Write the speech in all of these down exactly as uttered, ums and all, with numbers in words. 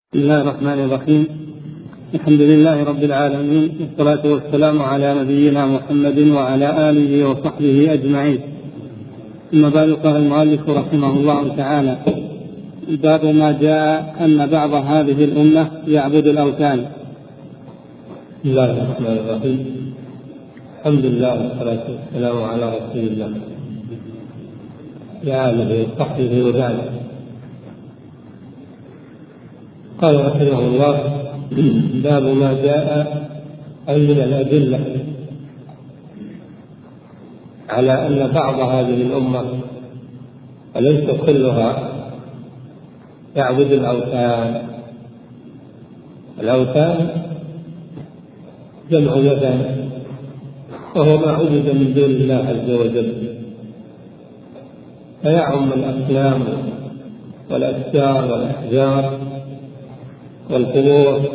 بسم الله الرحمن الرحيم. الحمد لله رب العالمين، والصلاة والسلام على نبينا محمد وعلى آله وصحبه أجمعين. ثم بعد، قال المؤلف رحمه الله تعالى: باب ما جاء أن بعض هذه الأمة يعبد الأوثان. بسم الله الرحمن الرحيم. الحمد لله والصلاة والسلام على رسول الله وآله وصحبه وبعد. قال رحمه الله: باب ما جاء أي من الأدلة على أن بعض هذه الأمة وليس كلها يعبد الأوثان. الأوثان جمع وثن، وهو ما عبد من دون الله عز وجل، فيعم الأصنام والأشجار والأحجار والقبور،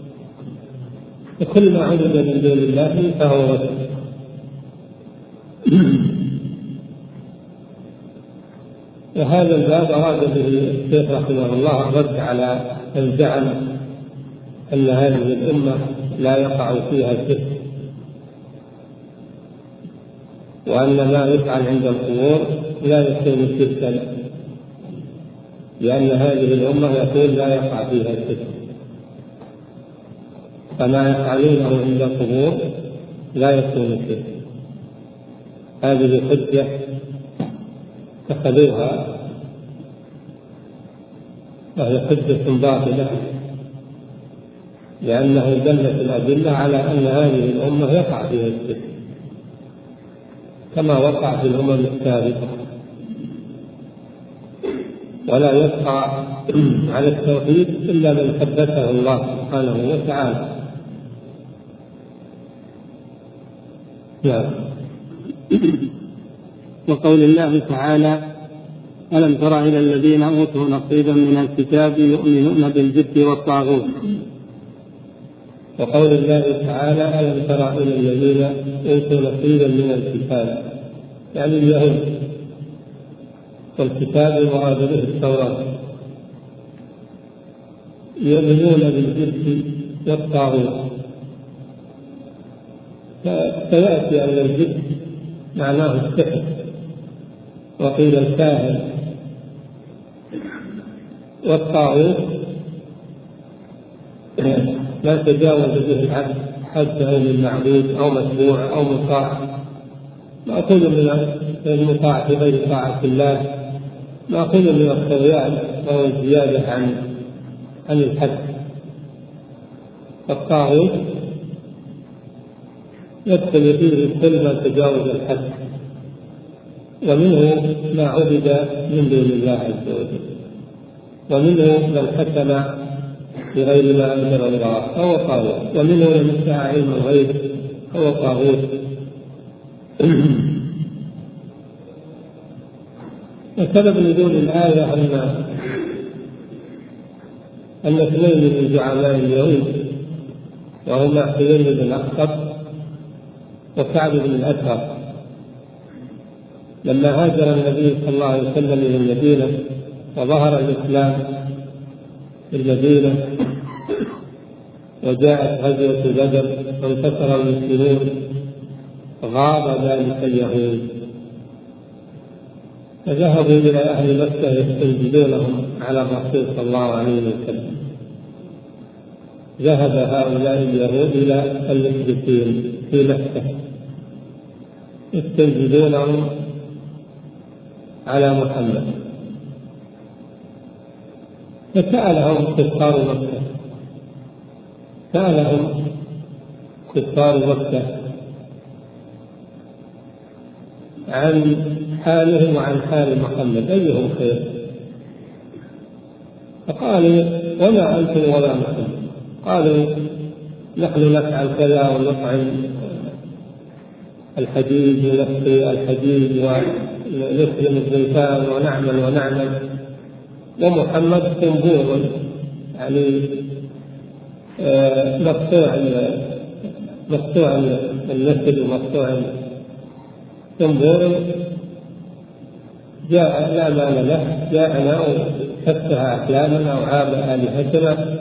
وكل ما عبد من دون الله فهو وثن. وهذا الباب أراد به الشيخ رحمه الله الرد على الزعم أن هذه الأمة لا يقع فيها الشرك، وأن ما يفعل عند القبور لا يكون شركا، لأن هذه الأمة يقول لا يقع فيها الشرك، فما يفعلونه عند القبور لا يكون شرك. هذه حجة اتخذوها، وهي حجة باطلة، لأنه دلت الأدلة على أن هذه الأمة يقع فيها الشرك كما وقع في الأمم السابقة، ولا يبقى على التوحيد إلا من ثبته الله سبحانه وتعالى. نعم. وقول الله تعالى: ألم تر إلى الذين أوتوا نصيبا من الكتاب يؤمنون بالجبت والطاغوت. وقول الله تعالى: ألم تر إلى الذين أوتوا نصيبا من الكتاب، يعني اليهود، والكتاب المراد به التوراة، يؤمنون بالجبت والطاغوت. فيأتي أن الجبت معناه السحر، وقيل الكاهن، والطاغوت ما تجاوز به العبد حده من معبود أو متبوع أو مطاع، مأخوذ من المطاع في غير طاعة الله، مأخوذ من الطغيان وهو الزيادة عن عن الحد. الطاغوت يدخل فيه كل ما تجاوز الحد، ومنه ما عبد من دون الله عز وجل، ومنه من حكم بغير ما أنزل الله فهو طاغوت، ومنه من ادعى علم الغيب فهو طاغوت. وسبب نزول الآية أن أن اثنين من زعماء اليهود، وهما حيي بن الأخطب وكعب بن الأشهر، لما هاجر النبي صلى الله عليه وسلم إلى المدينة وظهر الإسلام في المدينة وجاءت غزوة بدر وانتصر المسلمون، غاب ذلك اليهود، فذهبوا إلى أهل مكة يستنجدونهم على الرسول صلى الله عليه وسلم. ذهب هؤلاء اليهود إلى المشركين في مكة يستنجدونهم على محمد، فسألهم كفار مكة سألهم كفار مكة عن حالهم وعن حال محمد أيهم خير، فقالوا: وما أنتم ولا محمد؟ قالوا: نحن نفعل كذا ونطعم الحديد ونسقي الحديد ونسلم الزيتان ونعمل ونعمل، ومحمد قنبور، يعني مقطوع مقطوع النسل ومقطوع قنبور، جاء لا مال له، جاءنا تفتح أحلامنا أو عاب آلهتنا،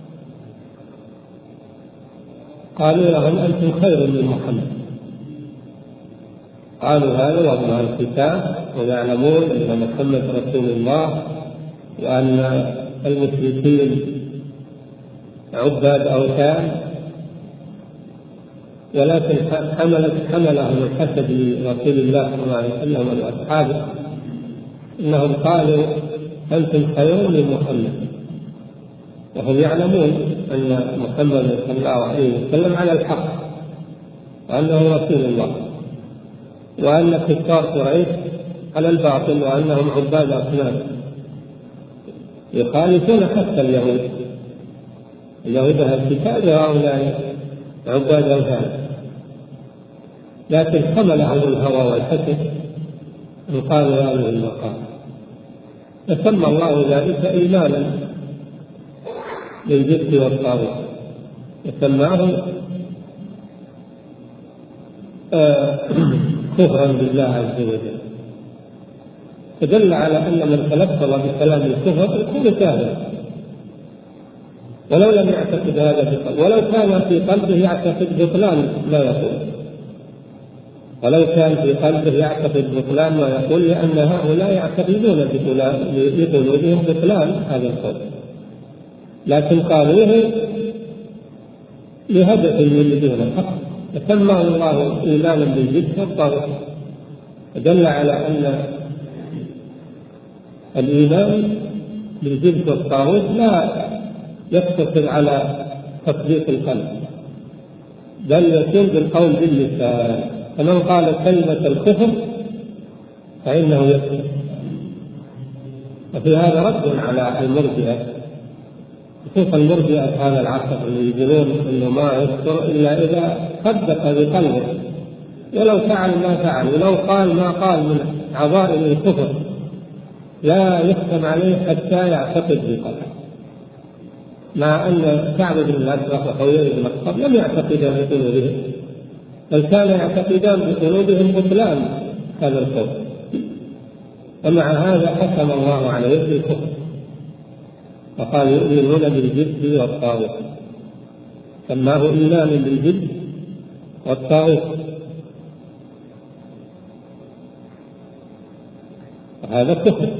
قالوا لهم أنتم خير من محمد. قالوا هذا وهم أهل الكتاب ويعلمون أن محمد رسول الله وأن المشركين عباد أوثان، ولكن حملت حملهم الحسد لرسول الله صلى الله عليه وسلم وأصحابه إنهم قالوا أنتم خير من محمد، وهم يعلمون أن محمد صلى الله عليه وسلم على الحق وأنه رسول الله، وأن كفار قريش على الباطل وأنهم عباد أصنام، يخالفون حتى اليهود. اليهود أهل الكتاب وهؤلاء عباد أوثان، لكن حملهم الهوى والحسد أن قالوا هذه المقام، فسمى الله ذلك إيمانا بالجبت والطاغوت، وسماه آه كفرا بالله عز وجل، فدل على أن من تلفظ بكلام الكفر يكون كافرا ولو لم يعتقد هذا بقلبه، ولو كان في قلبه يعتقد بطلان ما يقول، ولو كان في قلبه يعتقد بطلان ما يقول، لأن هؤلاء يعتقدون بقلوبهم بطلان هذا القول، لكن قالوه لهدف يريدون الحق، فسماه الله إيمانا بالجبت والطاغوت، فدل على أن الإيمان بالجبت والطاغوت لا يقتصر على تصديق القلب، بل يكون بالقول باللسان، فمن قال كلمة الكفر فإنه يكفر. وفي هذا رد على المرجئة، خصوصا المرجئة هذا العصر اللي يقولون انه ما يكفر الا اذا صدق بقلبه، ولو فعل ما فعل، ولو قال ما قال من عظائم الكفر لا يحكم عليه حتى يعتقد بقلبه، مع ان كعب بن الاشرف وحوير بن الخطاب لم يعتقدا بقلوبهم، بل كان يعتقدان بقلوبهم بطلان هذا الكفر، ومع هذا حكم الله عليه بالكفر وقال يؤمنون بالجبت والطاغوت، سماه إيمان بالجبت والطاغوت، وهذا كفر.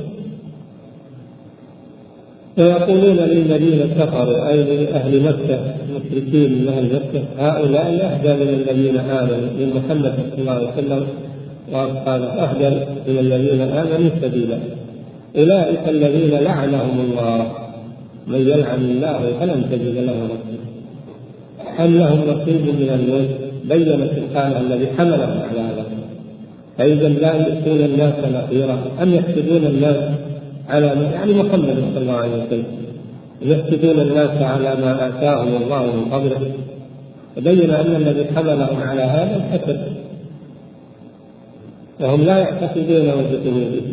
ويقولون للذين كفروا أي لأهل مكة المشركين من أهل مكة هؤلاء أهدى من الذين آمنوا، من محمد صلى الله عليه وسلم وأصحابه أهدى من الذين آمنوا سبيلا، أولئك الذين لعنهم الله، من يلعن الله فلن تجد له نصيرا، أم لهم نصيب من الملك، بين سبحانه الذي حملهم على هذا، فإذا لا يؤتون الناس نصيرا، أم يحسدون الناس على ما يعني محمد صلى الله عليه وسلم، يحسدون الناس على ما آتاهم الله من فضله، فبين أن الذي حملهم على هذا الحسد، وهم لا يعتقدونه بقلوبهم.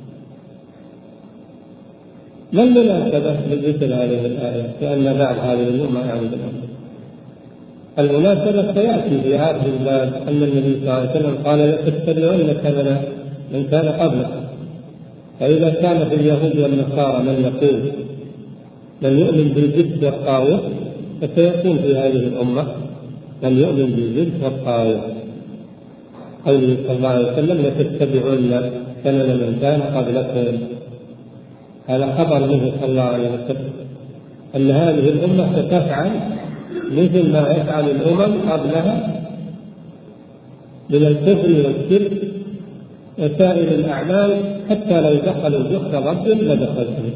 ما المناسبة لذكر هذه الآية؟ لأن بعد هذه الأمة يعود الأمر. المناسبة سيأتي في هذه الباب أن النبي صلى الله عليه وسلم قال لتتبعن سنن من كان قبلكم، فإذا كان في اليهود والنصارى من يقول من يؤمن بالجبت والطاغوت، فسيكون في هذه الأمة من يؤمن بالجبت والطاغوت. قوله صلى الله عليه وسلم لتتبعن سنن من كان قبلكم، هذا خبر منه صلى الله عليه وسلم أن هذه الأمة ستفعل مثل ما يفعل الأمم قبلها من الكفر والشرك وسائر الأعمال، حتى لو دخلوا جحر رب لدخلته.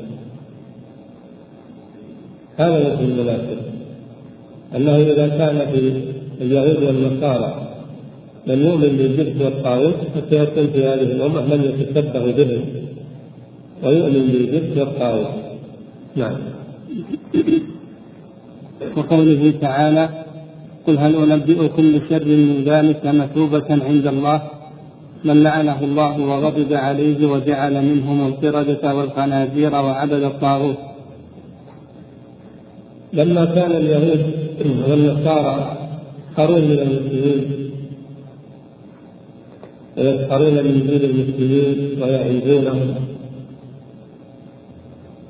هذا وجه المناسب، أنه إذا كان في اليهود والنصارى من يؤمن بالجبت والطاغوت، فسيكون في هذه الأمة من يتشبه بهم ويؤمن بالجبت والطاغوت. نعم. وقوله تعالى قل هل أنبئكم بشر من ذلك مثوبة عند الله من لعنه الله وغضب عليه وجعل منهم القردة والخنازير وعبد الطاغوت. لما كان اليهود والنصارى يسخرون من المسلمين ويسخرون من دين المسلمين ويعيبونهم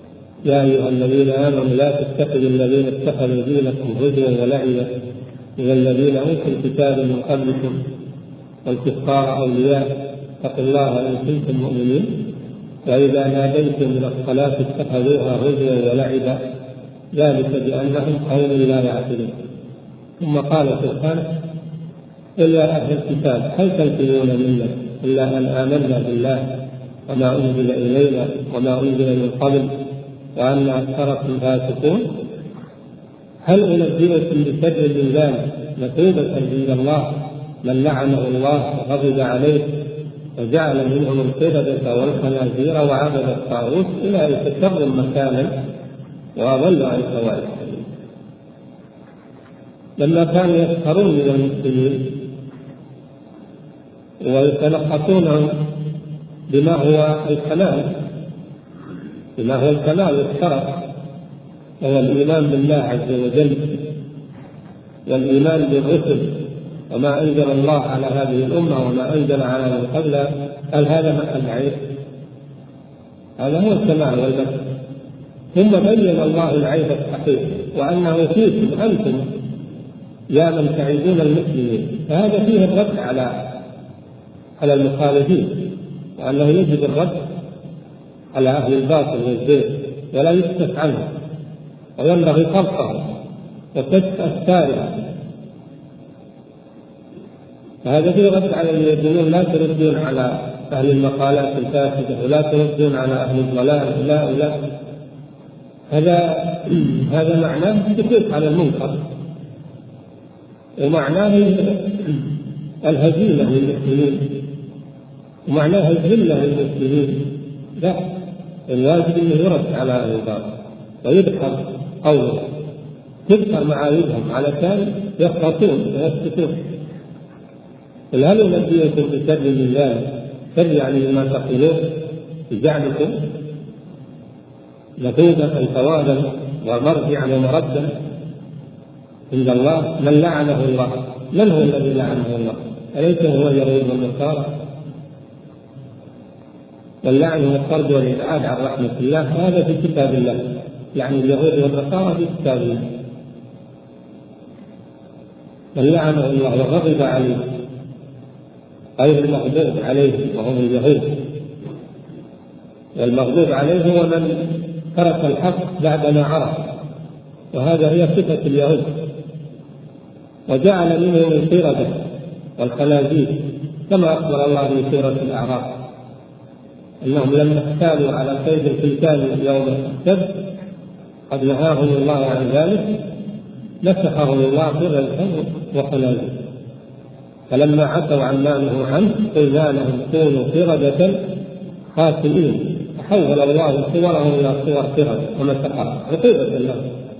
يا أيها الذين آمنوا لا تتخذوا الذين اتخذوا دينكم هزوا ولعبا من الذين أوتوا الكتاب من قبلكم والكفار أولياء اتقوا الله إن كنتم مؤمنين وإذا ناديتم إلى الصلاة اتخذوها هزوا ولعبا ذلك بأنهم قوم لا يعقلون. ثم قال سبحانه قل يا أهل الكتاب هل تنكرون منا إلا أن آمنا بالله وما أنزل إلينا وما أنزل من قبل وأن أكثركم فاسقون. هل أنبئكم بشر من ذلك مثوبة عند الله من لعنه الله وغضب عليه وجعل منهم القردة والخنازير وعبد الطاغوت أولئك شر مكانا وأضل عن سواء السبيل. لما كانوا يسخرون من المسلمين ويتلقطونهم بما هو الكمال بما هو الكمال والشرف وهو الإيمان بالله عز وجل والإيمان بالرسل وما أنزل الله على هذه الأمة وما أنزل على من قبلها، هل هذا ما العيب؟ هذا هو الكمال والمجد. ثم بين الله العيب الصحيح وأنه فيكم أنتم يا من تعيدون المسلمين، فهذا فيه الرد على على المخالفين وأنه يجب الرد على أهل الباطل والزيغ ولا يسكت عنه وينبغي خلقه وكشف أستارها. فهذا فيه رد على الذين يقولون لا تردون على أهل المقالات الفاسدة ولا تردون على أهل الضلال لا لا هذا هذا معناه السكوت على المنكر ومعناه الهزيمة للمسلمين ومعناها الذلة للمسلمين. لا، الواجب أنه يرد على أهل الباطل ويذكر قوله تذكر معايبهم علشان يخطئون ويسكتون. قل هل أنبئكم بشر من ذلك؟ شر يعني ما تقولون بجعلكم مثوبة ثوابا ومرجعا ومردا عند الله من لعنه الله. من هو الذي لعنه الله؟ أليس هو اليهود والنصارى؟ واللعن والطرد والإبعاد عن رحمة الله هذا في كتاب الله، يعني اليهود والنصارى في كتاب الله. من لعنه الله وغضب عليه غير المغضوب عليه وهم اليهود، والمغضوب عليه هو من ترك الحق بعدما عرف، وهذا هي صفة اليهود. وجعل منهم القردة والخنازير كما أخبر الله في سورة الأعراف أنهم لما احتالوا على صيد الكلكان يوم السبت قد نهاهم الله عن ذلك نسخهم الله قردة وخنازير، فلما عتوا عن ما نهوا عنه قلنا لهم كونوا قردة خاسئين فحول الله صورهم إلى صور قردة ومسخها عقوبة لهم.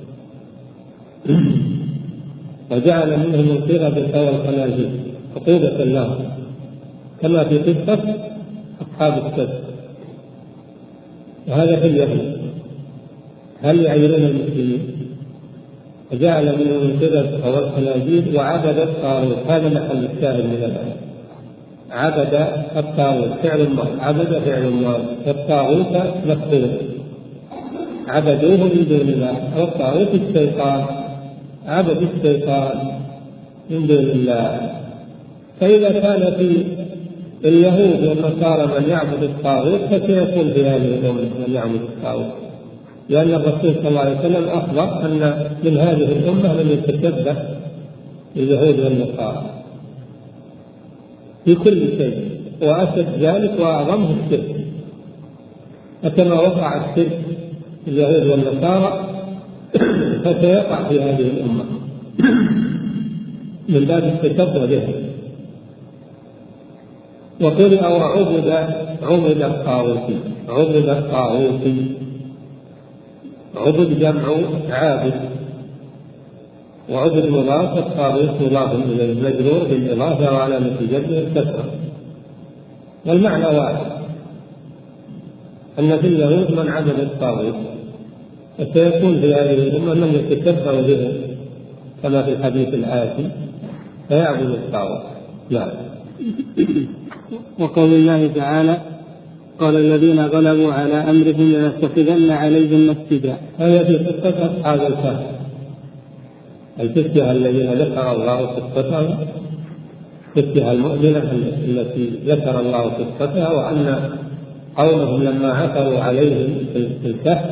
وجعل منهم القردة والخنازير عقوبة لهم كما في قصة أصحاب السبت. وهذا في اليهود هل يعيرون المسلمين؟ وجعل منهم القردة والخنازير وعبد الطاغوت. هذا محل الشاهد من الآية. عبد الطاغوت فعل ماضي، عبد فعل ماضي، الطاغوت مفعول، عبدوه من دون الله. والطاغوت الشيطان، عبد الشيطان من دون الله. فإذا كان في اليهود والنصارى من يعبد الطاغوت فسيكون في هذه الأمة من يعبد الطاغوت، لأن الرسول صلى الله عليه وسلم أخبر أن من هذه الأمة من يتشبه باليهود والنصارى في كل شيء، وأشد ذلك وأعظمه الشرك. فكما وقع الشرك في اليهود والنصارى فسيقع في هذه الأمة من باب التشبه بهم. وقرئ وعبد عبد الطاغوت، عبد الطاغوت، عبد جمع عابد، وعبد مضاف، الطاغوت مضاف إليه مجرور بالإضافة وعلامة جره الكسرة. والمعنى واحد، أن في اليهود من عبد الطاغوت وسيكون في هذه الأمة من يتشبه به كما في الحديث الآتي فيعبد الطاغوت. نعم. وقول الله تعالى قال الذين غلبوا على أمرهم لنتخذن عليهم مسجدا. هذا في قصة أصحاب الكهف، الفتية الذين ذكر الله قصتها، الفتية المؤمنة التي ذكر الله قصتها، وأن قومهم لما عثروا عليهم في الكهف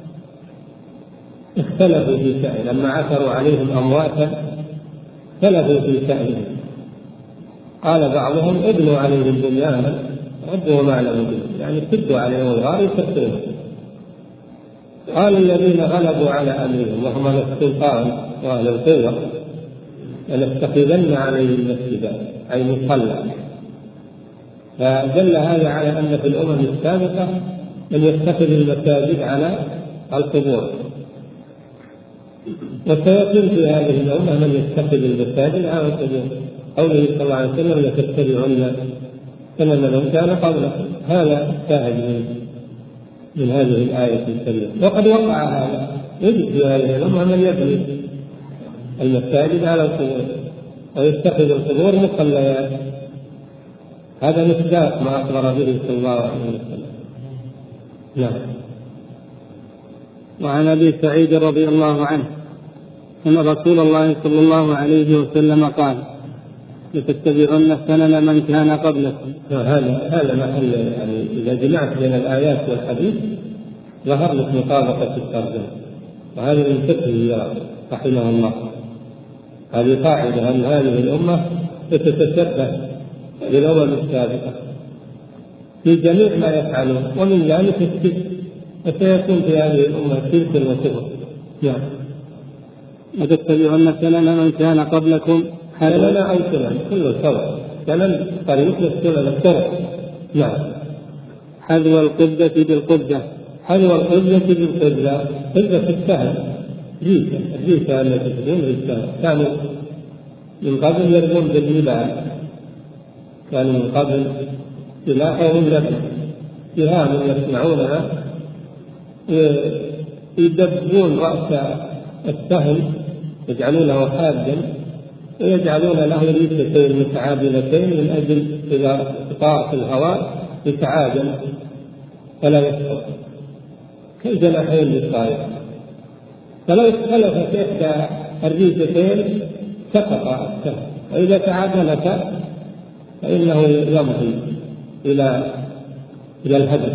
اختلفوا في شأنه، لما عثروا عليهم أمواتا اختلفوا في شأنهم. قال بعضهم ابنوا عليهم بنيانا ربوا ما لم يبنوا، يعني اشتدوا عليهم الغار يكسرون. قال الذين غلبوا على أمرهم وهم أهل السلطان وأهل القوة لنتخذن عليهم مسجدا أي مصلى. فدل هذا على أن في الأمم السابقة من يتخذ المساجد على القبور، وسيكون في هذه الأمة من يتخذ المساجد على القبور. قوله صلى الله عليه وسلم لتتبعن سنن من كان قبلكم، هذا شاهد من, من هذه الآية الكريمة. وقد وقع هذا، يجب في هذه الأمة من يبني المساجد على القبور ويتخذ القبور مصليات. هذا مصداق ما أخبر به صلى الله عليه وسلم. نعم. وعن أبي سعيد رضي الله عنه أن رسول الله صلى الله عليه وسلم قال لتتبعن سنن من كان قبلكم. هذا هذا محل، يعني إذا جمعت بين الآيات والحديث ظهر لك مطابقة الترجمة، وهذا من فقهه رحمه الله. هذه قاعدة أن هذه الأمة تتشبه بالأمم السابقة في جميع ما يفعلون، ومن ذلك الشرك، فسيكون في هذه الأمة شرك وكفر. نعم. وتتبعن سنن من كان قبلكم سنن أو سنن كله سواء، سنن طريق السنن الطرق. نعم. حذو القبة بالقبة، حذو القبة بالقبة، قبة في السهل جيسة، الجيسة التي تكون في السهل. كانوا من قبل يرمون بالنبال، كانوا من قبل سلاحهم لبن، سهام يصنعونها يدبون رأس السهم يجعلونه حادا ويجعلون له ريشتين متعادلتين من أجل إذا طار في الهواء يتعادل فلا يسقط كالجناحين للطائر. فلو اختلف في إحدى الريشتين سقط السهم، وإذا تعادلتا فإنه يمضي إلى إلى الهدف.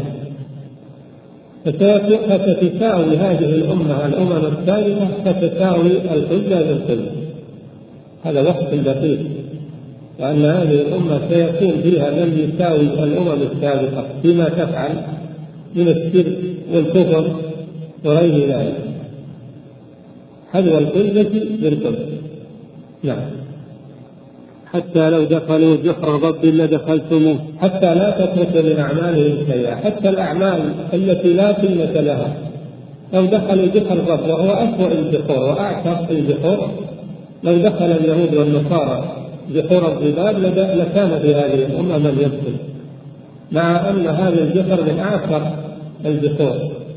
فتتساوي هذه الأمة الأمم السابقة، فتساوي القبة بالقبة. هذا وقت دقيق، وأن هذه الأمة سيكون فيها من يساوي الأمم السابقة فيما تفعل من الشرك والكفر وغير ذلك. حذو القبة بالقبة. نعم. حتى لو دخلوا جحر ضب لدخلتموه، حتى لا تترك من أعمالهم شيئا، حتى الأعمال التي لا قيمة لها. لو دخلوا جحر ضب وهو أسوأ الجحور وأعتق الجحور، لو دخل اليهود والنصارى جحور الضباب لكان في هذه الأمة من يدخل، مع أن هذا الجحر من أعتق الجحور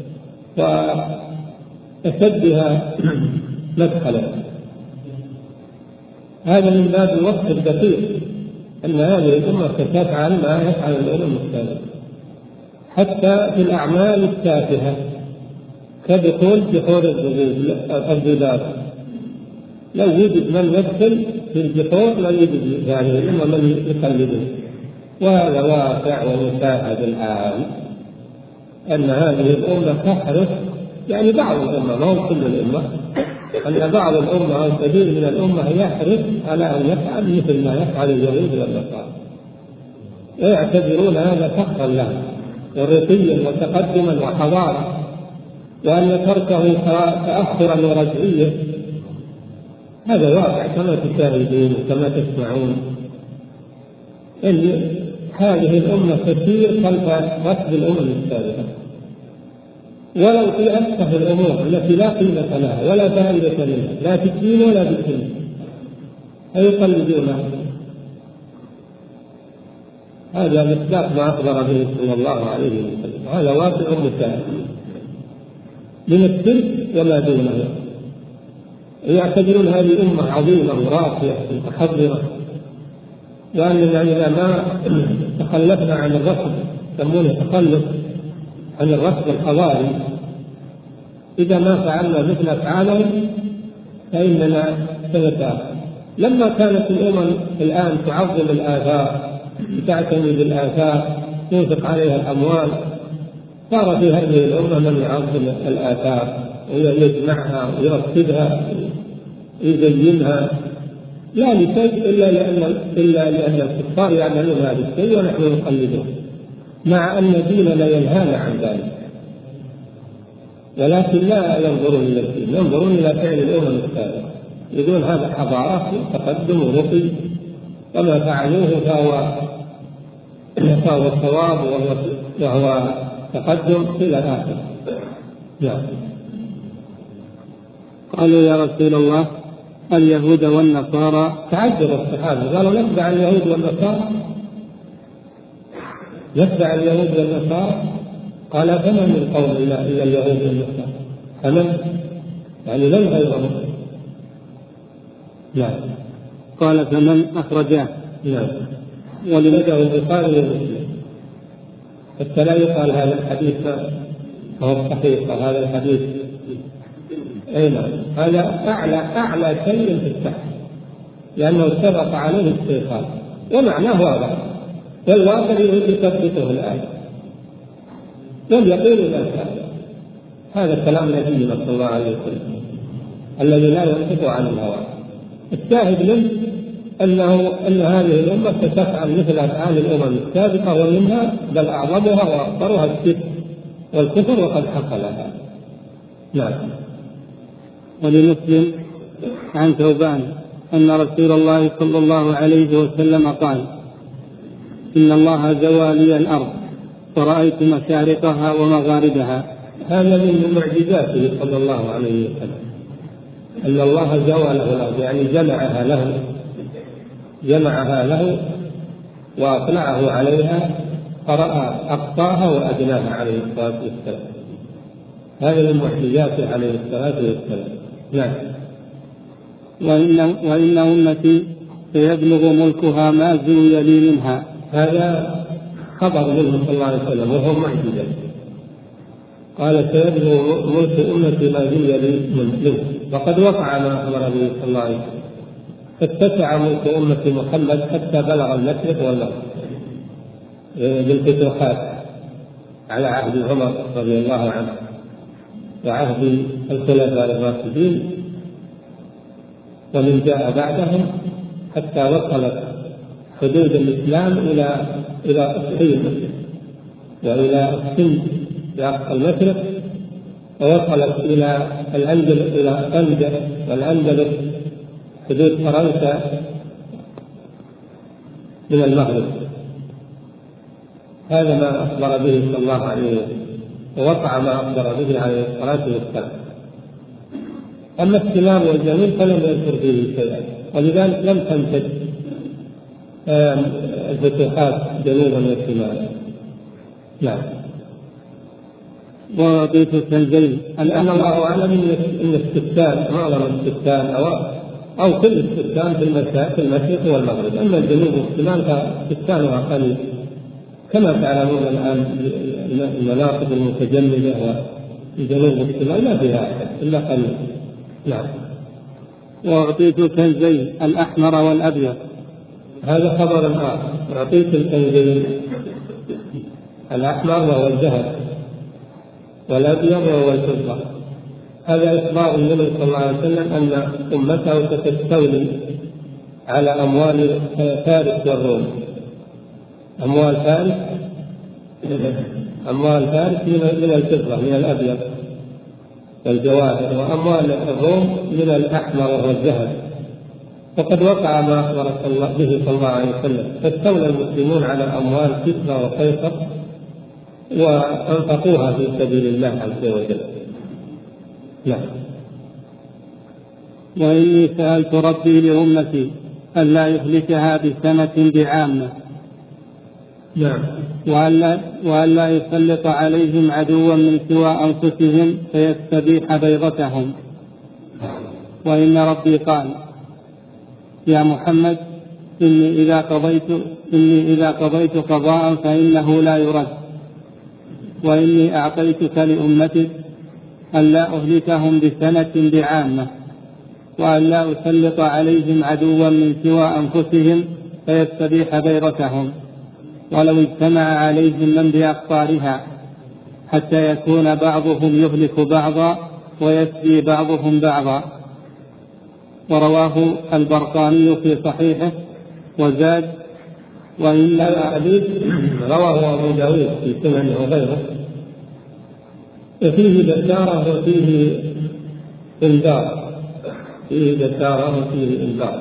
وأشدها مدخلا. هذا من باب الوصف الدقيق أن هذه الأمة ستفعل ما يفعل الأمم السابقة، حتى في الأعمال التافهة كدخول جحور الضباب. لو وجد من يدخل في الجحور لا يوجد يعني الأمة من يقلده. وهذا واقع ومشاهد الآن أن هذه الأمة تحرص، يعني بعض الأمة ما هو كل الأمة، أن بعض الأمة أو كثير من الأمة يحرص على أن يفعل مثل ما يفعل اليهود والنصارى، ويعتبرون هذا فخرا لهم ورقيا وتقدما وحضارة، وأن تركه تأخرا ورجعية. هذا واقع كما تشاهدون وكما تسمعون. أن هذه الأمة كثير خلف ركب الأمم السابقة، ولو في أسفه الأمور التي لا قيمة لها ولا فائدة منها، لا في الدين ولا في الدنيا، فيقلدونها. هذا مصداق ما أخبر به صلى الله عليه وسلم. هذا واقع مشاهد من الشرك وما دونه. يعتبرون هذه أمة عظيمة وراقية متحضرة، وأننا إذا ما تخلفنا عن الركب يسمونه تخلص عن الركب الحضاري. إذا ما فعلنا مثل أفعالهم فإننا سنتأخر. لما كانت الأمم الآن تعظم الآثار، تعتني بالآثار، تنفق عليها الأموال، صار في هذه الأمة من يعظم الآثار ويجمعها ويرتبها ويزينها، لا لشيء إلا لأن إلا لأن الكفار يعملون هذا الشيء ونحن نقلدهم، مع أن ديننا ينهانا عن ذلك، ولكن لا ينظرون إلى الدين، ينظرون إلى فعل الأمم السابقة، يقولون هذا حضارة تقدم ورقي، وما فعلوه فهو فهو الصواب وهو وهو تقدم إلى الآخر. نعم. قالوا يا رسول الله اليهود والنصارى، تعجب الصحابة قالوا نتبع اليهود والنصارى، نتبع اليهود والنصارى. قال فمن القوم إلا اليهود والنصارى؟ فمن يعني لم غيرهم. نعم. قال فمن أخرجاه؟ نعم. ولمده البخاري ومسلم، حتى لا يقال هذا الحديث هو صحيح هذا الحديث. أي نعم، هذا أعلى أعلى شيء في الصحة، لأنه سبق عليه الشيخان ومعناه واضح، والواقع يثبته الآية. لم يقولوا لا هذا هذا كلام نبينا صلى الله عليه وسلم الذي لا ينطق عن الهوى. الشاهد منه أنه أن هذه الأمة ستفعل مثل أفعال الأمم السابقة، ومنها بل أعظمها وأكبرها الشرك والكفر، وقد حصل هذا. نعم. ولمسلم عن ثوبان أن رسول الله صلى الله عليه وسلم قال إن الله زوى لي الأرض فرأيت مشارقها ومغاربها. هذا من معجزاته صلى الله عليه وسلم، أن الله زوى له الأرض، يعني جمعها له جمعها له وأطلعه عليها، فرأى أقصاها وأدناها عليه الصلاة والسلام. هذا من معجزاته عليه الصلاة والسلام. نعم. وإن, وإن أمتي سيبلغ ملكها ما زوي لي منها. هذا خبر منه صلى الله عليه وسلم وهو معجزة. قال سيبلغ ملك أمتي ما زوي لي منه، وقد وقع ما أخبر به صلى الله عليه وسلم، فاتسع ملك أمة محمد حتى بلغ المشرق والمغرب بالفتوحات على عهد عمر رضي الله عنه وعهد الخلفاء الراشدين، ومن جاء بعدهم، حتى وصلت حدود الإسلام إلى إلى أقصى المشرق وإلى الصين في أقصى المشرق، ووصلت إلى الأندلس إلى طنجة والأندلس حدود فرنسا من المغرب. هذا ما أخبر به صلى الله عليه وسلم، ووقع ما أخبر به عليه الصلاة والسلام. أما الشمال والجنوب فلم يذكر فيه شيئا، ولذلك لم تنتج الفتوحات جنوبا وشمالا. نعم. وبيت الكنزين لأن الله أعلم أن السكان معظم السكان أو أو كل السكان في المشرق المشرق والمغرب، أما الجنوب والشمال فسكانها قليل، كما تعلمون الآن المناطق المتجمدة والجنوب والشمال لا فيها أحد إلا قليل. نعم. وأعطيت الكنزين الأحمر والأبيض. هذا خبر آخر. أعطيت الكنزين الأحمر وهو الذهب والأبيض وهو الفضة. هذا إخبار النبي صلى الله عليه وسلم أن أمته ستستولي على أموال فارس والروم. أموال فارس أموال فارس من الفضة من الأبيض والجواهر، وأموال الروم من الأحمر وهو الذهب. وقد وقع ما أخبر به صلى الله عليه وسلم، فاستولى المسلمون على أموال كسرى وقيصر وأنفقوها في سبيل الله عز وجل. نعم. وإني سألت ربي لأمتي ألا يهلكها بسنة بعامة. نعم. وألا, وألا يسلط عليهم عدوا من سوى أنفسهم فيستبيح بيضتهم. وإن ربي قال يا محمد إني إذا قضيت إني إذا قضيت قضاء فإنه لا يرد وإني أعطيتك لأمتك ألا أهلكهم بسنة بعامة، وألا أسلط عليهم عدوا من سوى أنفسهم فيستبيح بيرتهم، ولو اجتمع عليهم من بأقطارها حتى يكون بعضهم يهلك بعضا ويسبي بعضهم بعضا. ورواه البرقاني في صحيحه وزاد: وإن هذا الحديث رواه أبو داود في سننه وغيره، وفيه بشارة وفيه إنذار، فيه بشارة وفيه إنذار.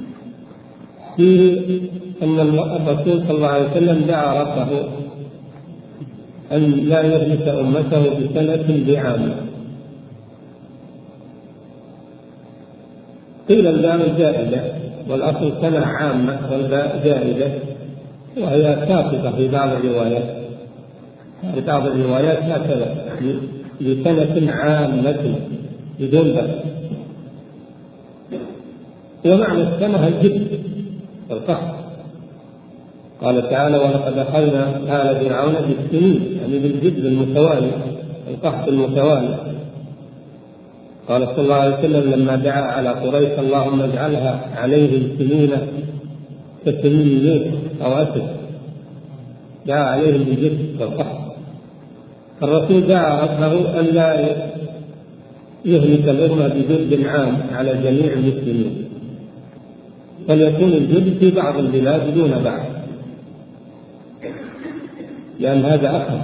فيه أن الرسول صلى الله عليه وسلم دعا ربه أن لا يهلك أمته بسنة بعامة. قيل الباء جائزة والأصل سنة عامة والباء جائزة، وهي ساقطة في بعض الروايات، في بعض الروايات هكذا لسنة عامة بدون بأس. ومعنى السنة الجد والقحط، قال تعالى: ولقد أخذنا آل فرعون بالسنين، يعني بالجد المتوالي، القحط المتوالي. قال صلى الله عليه وسلم لما دعا على قريش: اللهم اجعلها عليهم سنين كسنين ليل أو أسد، دعا عليهم بالجد والقحط. الرسول دعا ربه أن لا يهلك الأمة بجد عام على جميع المسلمين، بل يكون الجد في بعض البلاد دون بعض، لأن هذا أخف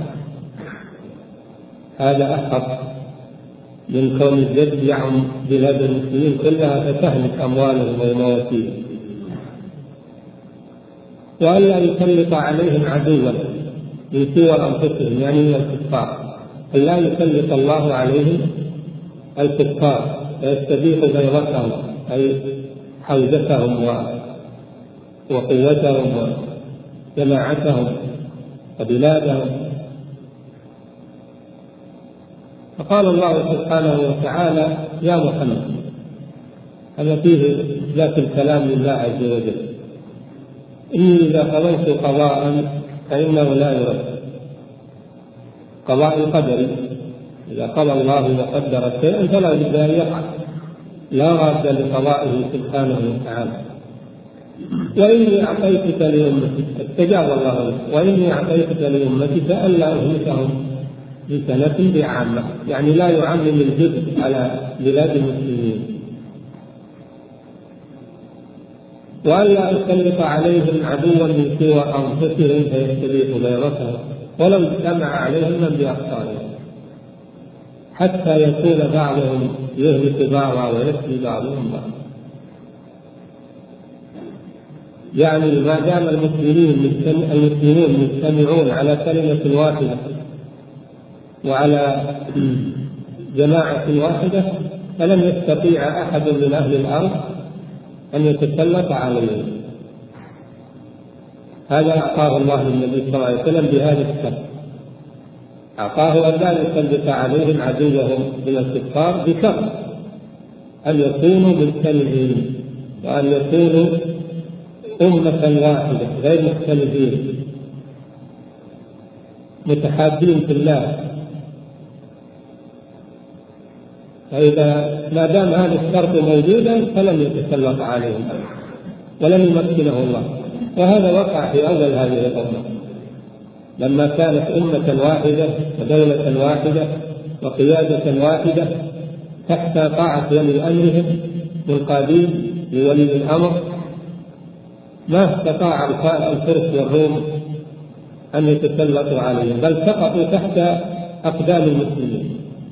هذا أخف من كون الجد يعم بلاد المسلمين كلها فتهلك أموالهم ومواسيهم. وألا يسلط عليهم عدوا من سوى أنفسهم، يعني من الكفار، ألا يسلط الله عليهم الكفار فيستبيح بيضتهم، أي حوزتهم وقوتهم وجماعتهم وبلادهم. فقال الله سبحانه وتعالى: يا محمد، هذا فيه إثبات الكلام لله عز وجل: إني إذا قضيت قضاء فإنه لا يرد. قضاء القدر، إذا قضى الله وقدر شيئا فلا بد أن يقع، لا راد لقضائه سبحانه وتعالى. وإني أعطيتك لأمتك، استجاب الله له: وإني أعطيتك لأمتك ألا أهلكهم بسنة بعامة، يعني لا يعمم الجد على بلاد المسلمين، وألا أسلط عليهم عدوا من سوى أنفسهم فيستبيح بيضتهم، ولو اجتمع عليهم من بأقطارهم حتى يكون بعضهم يهلك بعضا ويسبي بعضهم بعضا. يعني ما دام المسلمين المسلمون مجتمعون على كلمة واحدة وعلى جماعة واحدة فلن يستطيع أحد من أهل الأرض أن يتسلط عليهم. هذا أعطاه الله للنبي صلى الله عليه وسلم بهذا الشرط، أعطاه أن لا يسلط عليهم عدوهم من الكفار بشرط أن يكونوا مجتمعين وأن يكونوا أمة واحدة غير مختلفين متحابين في الله. فإذا ما دام هذا الشرط موجودا فلن يتسلط عليهم ولن يمكنه الله. وهذا وقع في أول هذه الأمة لما كانت أمة واحدة ودولة واحدة وقيادة واحدة تحت طاعة ولي أمرهم منقادين لولي الأمر، ما استطاع الفرس والروم أن يتسلطوا عليهم، بل سقطوا تحت أقدام المسلمين.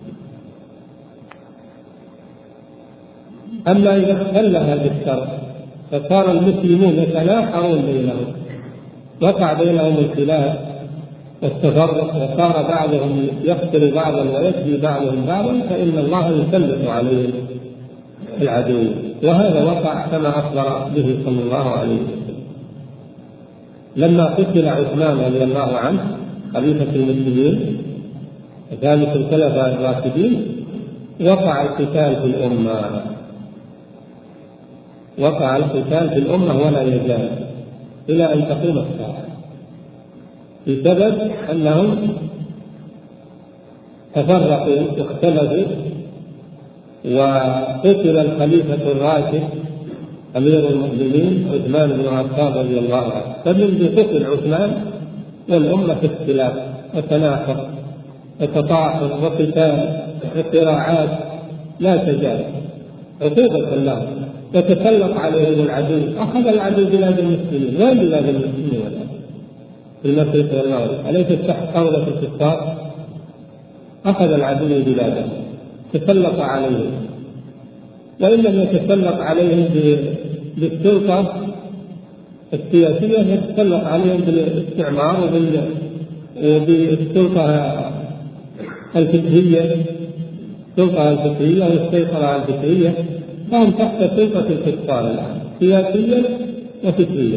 أما إذا اختل هذا الشرط فصار المسلمون يتناحرون بينهم، وقع بينهم الخلاف والتفرق، وصار بعضهم يقتل بعضا ويسبي بعضهم بعضا، فإن الله يسلط عليهم العدو. وهذا وقع كما أخبر به صلى الله عليه وسلم لما قتل عثمان رضي الله عنه خليفة المسلمين ثالث الخلفاء الراشدين. وقع القتال في الأمة وقع القتال في الأمة ولا يزال إلى أن تقوم الساعة، بسبب أنهم تفرقوا واختلفوا، وقتل الخليفة الراشد أمير المؤمنين عثمان بن عفان رضي الله عنه. فمنذ قتل عثمان والأمة في اختلاف وتناحر وتطاحن وقتال وصراعات لا تزال عقوبة الله، وتسلط عليهم العدو. أخذ العدو بلاد المسلمين. وين بلاد المسلمين الآن؟ في المشرق والمغرب أليست تحت قولة الكفار؟ أخذ العدو بلادهم، تسلط عليهم، وإن لم يتسلط عليهم بالسلطة السياسية يتسلط عليهم بالاستعمار وبالسلطة الفكرية، السلطة الفكرية والسيطرة الفكرية. فهم تحت سلطة الكفار الآن سياسيا وفكريا،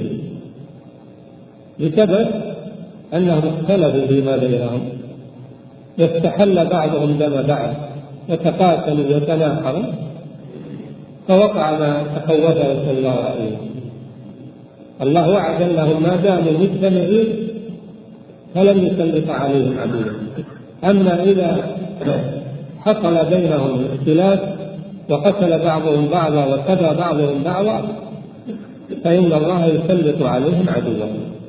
بسبب أنهم اختلفوا فيما بينهم، واستحل بعضهم دم بعض، وتقاتلوا وتناحروا، فوقع ما تخوفه صلى الله عليه وسلم. الله وعد لهم ما داموا مجتمعين فلم يسلط عليهم عدوا. أما إذا حصل بينهم اختلاف وقتل بعضهم بعضا وكذا بعضهم بعضا فإن الله يسلط عليهم عدوا.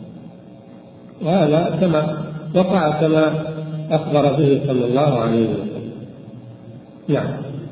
وهذا كما وقع كما أخبر به صلى الله عليه وسلم. نعم.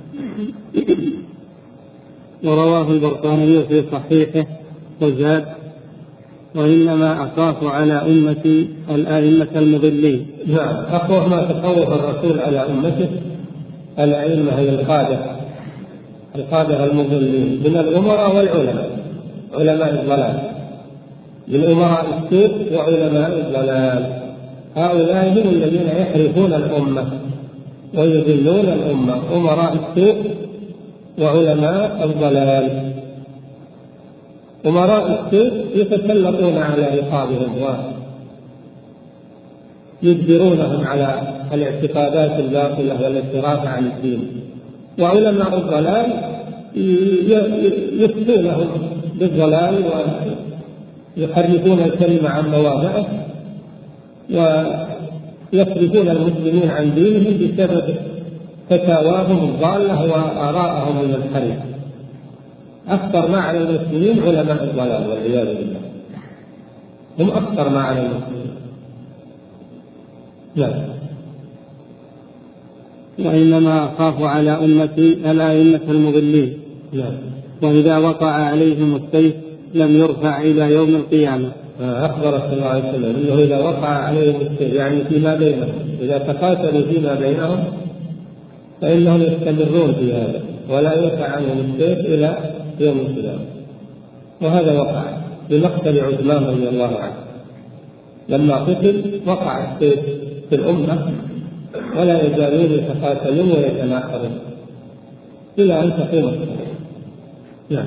ورواه البرقاني في صحيحه وزاد: وإنما أخاف على أمتي الأئمة المضلين. نعم، أخوف ما تخوف الرسول على أمته الأئمة، هي القادة القادة المضلين من الأمراء والعلماء، علماء الضلال، من أمراء السوء وعلماء الضلال. هؤلاء هم الذين يحرفون الأمة ويضلون الأمة، أمراء السوء وعلماء الضلال. أمراء السوء يتسلطون على رقابهم ويجبرونهم على الاعتقادات الباطلة والانحراف عن الدين، وعلماء الضلال يفتونهم بالضلال ويحرفون الكلمة عن مواضعه ويصرفون المسلمين عن دينهم بسبب فتاواهم الضالة وآراءهم المنحرفة. أكثر ما على المسلمين علماء الضلال والعياذ بالله، هم أكثر ما على المسلمين. لا. وإنما أخاف على أمتي الأئمة المضلين. لا. وإذا وقع عليهم السيف لم يرفع إلى يوم القيامة. أخبر صلى الله عليه وسلم أنه إذا وقع عليهم السيف، يعني فيما بينهم، إذا تقاتلوا فيما بينهم فإنهم يستمرون في هذا ولا يرفع عنهم السيف إلى يوم القيامة. وهذا وقع بمقتل عثمان رضي الله عنه، لما قتل وقع السيف في الأمة ولا يزالون يتقاتلون ويتناحرون إلى أن تقوم الساعة. نعم.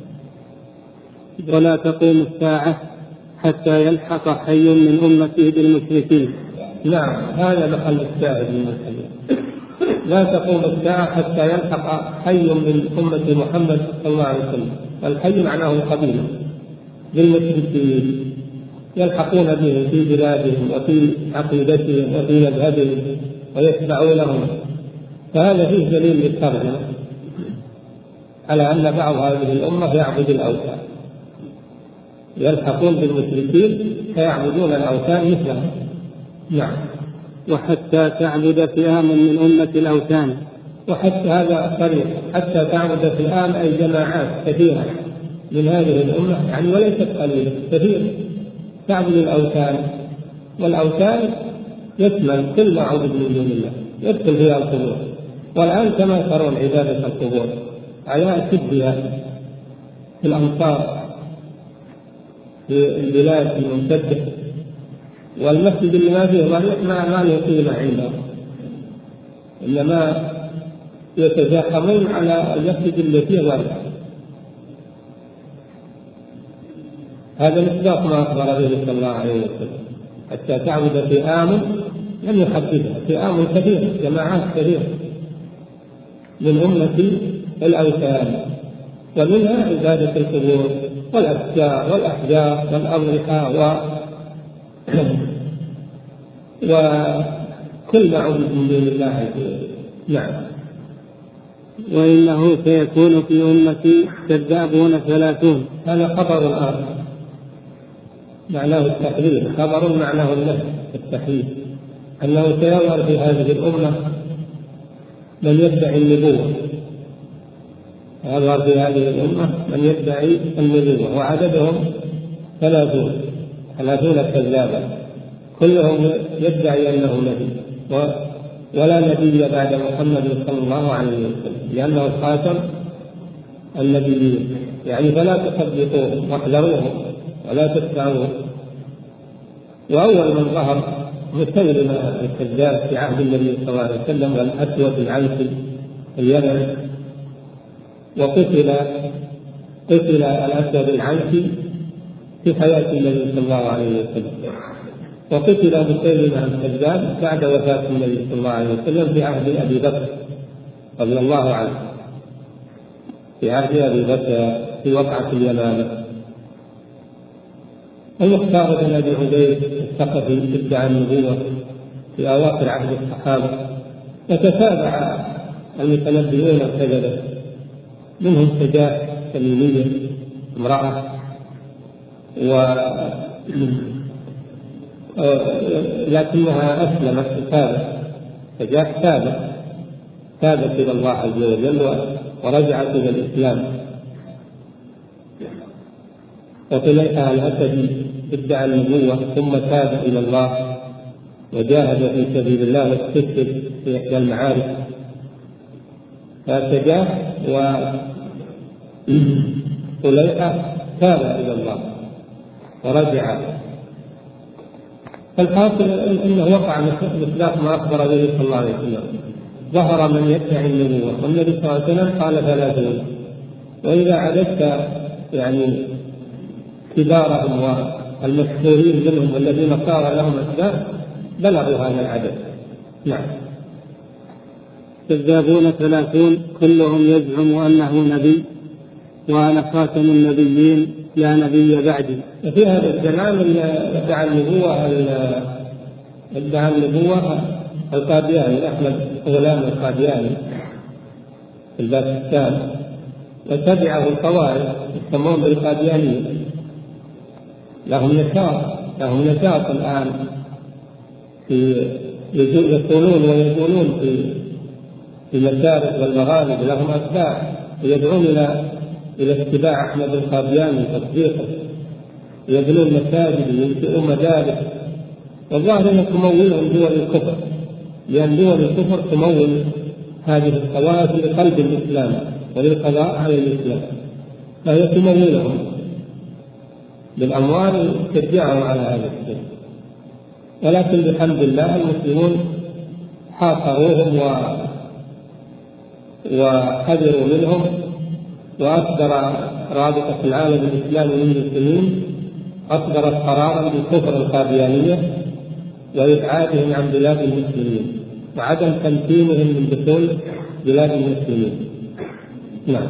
ولا تقوم الساعة حتى يلحق حي من أمته بالمشركين. نعم، هذا محل الشاهد من الحديث. لا تقوم الساعة حتى يلحق حي من أمة محمد صلى الله عليه وسلم. الحي معناه القبيلة بالمشركين، يلحقون بهم في بلادهم وفي عقيدتهم وفي مذهبهم ويتبعونهم. فهذا فيه دليل للترجمة على أن بعض هذه الأمة يعبد الأوثان، يلحقون بالمشركين فيعبدون الأوثان مثلهم. نعم. وحتى تعبد فئام من أمة الأوثان. وحتى هذا صريح، حتى تعبد فئام أي جماعات كثيرة من هذه الأمة، يعني وليست قليلة، كثير تعبد الأوثان. والأوثان يشمل كل ما عبد من دون الله، يدخل فيها القبور. والآن كما ترون عبادة القبور على شدها في الأمصار، في البلاد الممتدة، والمسجد اللي ما فيه ضريح ما ما له قيمة عندهم، إنما يتزاحمون على المسجد اللي فيه ضريح. هذا مصداق ما أخبر به صلى الله عليه وسلم. حتى تعبد فئام لم يحددها، فئام كثيرة، جماعات كثيرة من أمة الأوثان، ومنها عبادة القبور والأشجار والأحجار والأضرحة و كل ما عبد من دون الله. نعم. وإنه سيكون في أمتي كذابون ثلاثون. هذا خبر آخر معناه التحذير، خبر معناه النهي التحذير، أنه سيظهر في هذه الأمة من يدعي النبوة، يظهر في هذه الأمة من يدعي النبوة، وعددهم ثلاثون ثلاثون كذابا كلهم يدعي أنه نبي، ولا نبي بعد محمد صلى الله عليه وسلم، لأنه خاتم النبيين. يعني فلا تصدقوهم واحذروهم ولا تتبعوهم. وأول من ظهر مسيلمة الكذاب في عهد النبي صلى الله عليه وسلم، والأسود العنسي اليمن، وقتل قتل الأسود العنسي في حياة النبي صلى الله عليه وسلم، وقتل مسيلمة الكذاب بعد وفاة النبي صلى الله عليه وسلم في عهد أبي بكر رضي الله عنه، في عهد أبي بكر في وقعة اليمامة. المختار بن أبي عبيد الثقفي ادعى النبوة في أواخر عهد الصحابة، وتتابع المتنبئون الكذبة، منهم سجاح تميمية امرأة، و لكنها أسلمت تابت، سجاح تابت تابت إلى الله عز وجل ورجعت إلى الإسلام. وطليحة الأسدي ادعى النبوة ثم تاب إلى الله وجاهد في سبيل الله واستشهد في إحدى المعارك. فسجاح وطليحة تاب إلى الله ورجع. فالحاصل انه وقع مصداق ما اخبر به صلى الله عليه وسلم، ظهر من يدعي النبوه، والنبي صلى الله عليه وسلم قال ثلاثون. واذا عددت يعني كبارهم والمشهورين منهم والذين صار لهم اسباب بلغوا هذا العدد. نعم. كذابون ثلاثون كلهم يزعم انه نبي وانا خاتم النبيين لا نبي بعدي. وفي هذا الزمان ادعى النبوة ادعى النبوة القادياني، أحمد غلام القادياني في باكستان، وتبعه الخوارج يسمون بالقاديانية، لهم نشاط لهم نشاط الآن في يقولون ويقولون في في المشارق والمغارب، لهم أتباع يدعون إلى إلى اتباع أحمد القادياني وتطبيقه، يبنون مساجد وينشئون مدارس. والظاهر أنه تمولهم دول الكفر، لأن دول الكفر تمول هذه الطوائف لقلب الإسلام وللقضاء على الإسلام، فهي تمولهم بالأموال تشجعهم على هذا الشيء. ولكن بحمد الله المسلمون حاصروهم وحذروا منهم، وأصدر رابطة العالم الإسلامي للمسلمين أصدرت قرارا بكفر القاديانية وإبعادهم عن بلاد المسلمين وعدم تمكينهم من دخول بلاد المسلمين. نعم.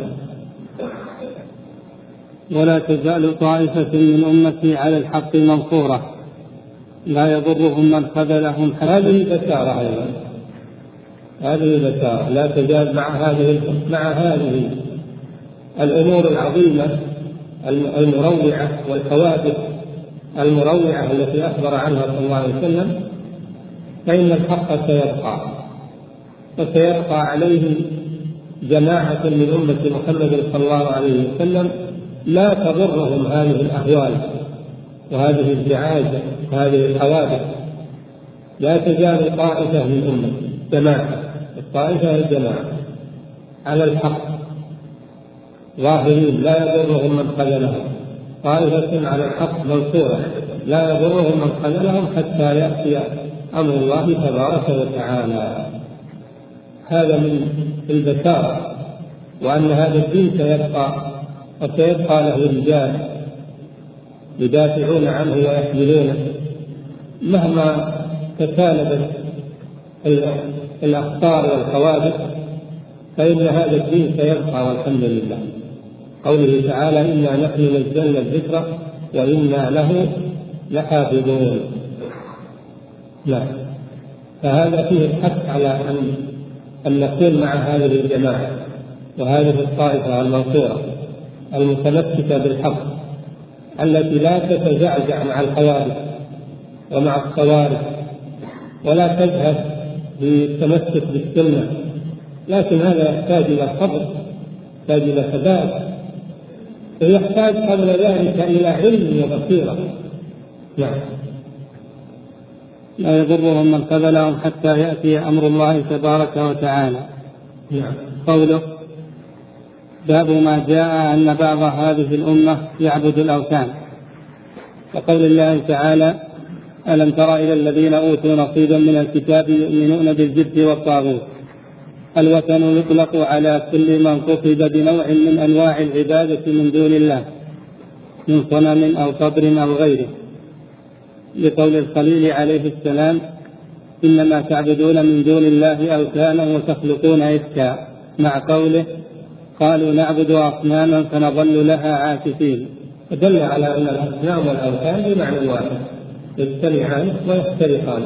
ولا تزال طائفة من أمتي على الحق منصورة لا يضرهم من خذلهم. هذه بشارة أيضا، هذه بشارة. لا تزال مع هذه مع هذه الأمور العظيمة المروعة والحوادث المروعة التي أخبر عنها صلى الله عليه وسلم، فإن الحق سيبقى، وسيبقى عليه جماعة من أمة محمد صلى الله عليه وسلم لا تضرهم هذه الأحوال وهذه الدعاية وهذه الحوادث. لا تزال طائفة من أمة جماعة، الطائفة الجماعة على الحق ظاهرين لا يضرهم من خذلهم، طائفة على الحق منصورة لا يضرهم من خذلهم حتى يأتي أمر الله تبارك وتعالى. هذا من البشارة، وأن هذا الدين سيبقى وسيبقى له رجال يدافعون عنه ويحملونه مهما تكالبت الأخطار والحوادث، فإن هذا الدين سيبقى والحمد لله. قوله تعالى: إنا نحن نزلنا الذكر وإنا له لحافظون. لا فهذا فيه الحث على أن أن نكون مع هذه الجماعة وهذه الطائفة المنصورة المتمسكة بالحق التي لا تتزعزع مع الخوارج ومع الخوارج ولا تذهب بالتمسك بالسنة، لكن هذا يحتاج إلى صبر، يحتاج إلى ثبات، ويحتاج قبل ذلك إلى علم وبصيرة. نعم. لا يضرهم من خذلهم حتى يأتي أمر الله تبارك وتعالى. نعم. قوله: باب ما جاء أن بعض هذه الأمة يعبد الأوثان. وقول الله تعالى: ألم تر إلى الذين أوتوا نصيبا من الكتاب يؤمنون بالجبت والطاغوت. الوثن يطلق على كل من قصد بنوع من أنواع العبادة من دون الله من صنم أو قبر أو غيره، لقول الخليل عليه السلام: إنما تعبدون من دون الله أوثانا وتخلقون إفكا، مع قوله: قالوا نعبد أصناما فنظل لها عاكفين. فدل على أن الأصنام والأوثان بمعنى واحد، يجتمعان ويختلفان.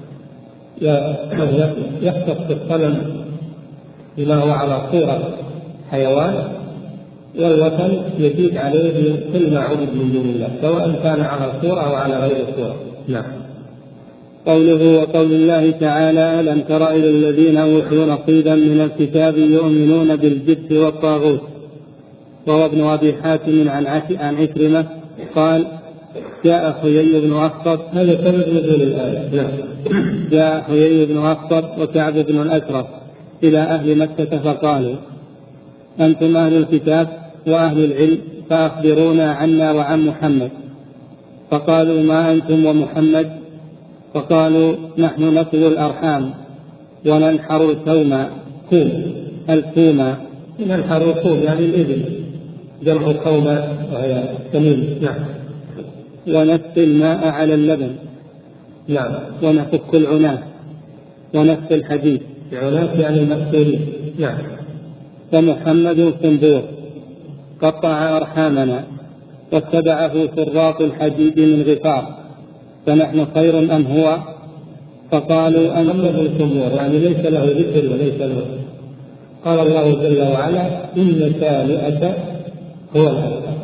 يختص الصنم بما هو على صورة حيوان، والوثن يزيد عليه كل ما عبد من دون الله سواء كان على صورة أو على غير صورة. نعم. قوله: وقول الله تعالى: ألم تر إلى الذين أوتوا نصيبا من الكتاب يؤمنون بالجبت والطاغوت. وهو ابن أبي حاتم عن عكرمة قال: جاء حيي بن أخطب، هذا سبب نزول الآية. نعم. جاء حيي بن أخطب وكعب بن الأشرف إلى أهل مكة فقالوا: أنتم أهل الكتاب وأهل العلم فأخبرونا عنا وعن محمد. فقالوا: ما أنتم ومحمد؟ فقالوا: نحن نصل الأرحام وننحر الكوم كوم الكوم ننحر الكوم يعني الإبل، جمع كومة وهي سمين. نعم. ونسقي الماء على اللبن. نعم. ونفك العناة ونسقي الحديد. العناة يعني المسؤولين. نعم. فمحمد صنبور قطع أرحامنا واتبعه سراط الحديد من غفار، فنحن خير أم هو؟ فقالوا: محمد صنبور يعني ليس له ذكر وليس له. قال الله جل وعلا: إن شانئك هو الأبتر،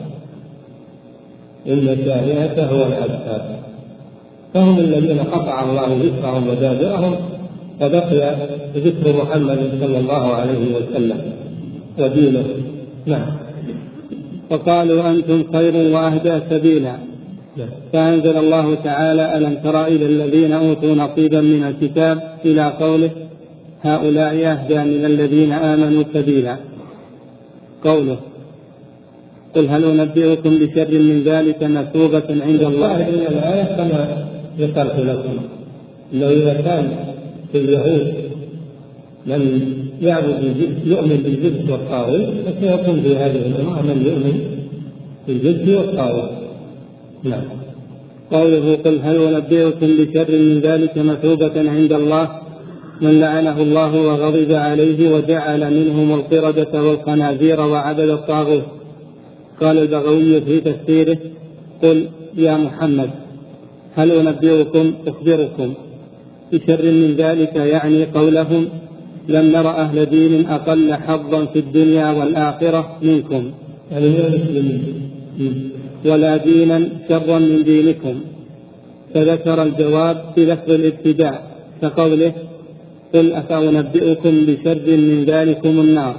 إن شانئك هو الأبتر. فهم الذين قطع الله ذكرهم ودابرهم، فبقي ذكر محمد صلى الله عليه وسلم ودينه. نعم. فقالوا: أنتم خير وأهدى سبيلا. فأنزل الله تعالى: ألم تر إلى الذين أوتوا نصيبا من الكتاب إلى قوله: هؤلاء أهدى من الذين آمنوا سبيلا. قوله: قل هل أنبئكم بشر من ذلك مثوبة عند الله. إن الآية كما ذكرت لكم أنه إذا كان في اليهود من يعبد الجبت يؤمن بالجبت والطاغوت، فسيكون في هذه الأمة من يؤمن بالجبت والطاغوت. نعم. قوله: قل هل أنبئكم بشر من ذلك مثوبة عند الله من لعنه الله وغضب عليه وجعل منهم القردة والخنازير وعبد الطاغوت. قال البغوي في تفسيره: قل يا محمد هل أنبئكم أخبركم بشر من ذلك، يعني قولهم: لم نر أهل دين أقل حظا في الدنيا والآخرة منكم، يعني المسلمين، ولا دينا شرا من دينكم. فذكر الجواب بلفظ الابتداء كقوله: قل أفأنبئكم بشر من ذلكم النار.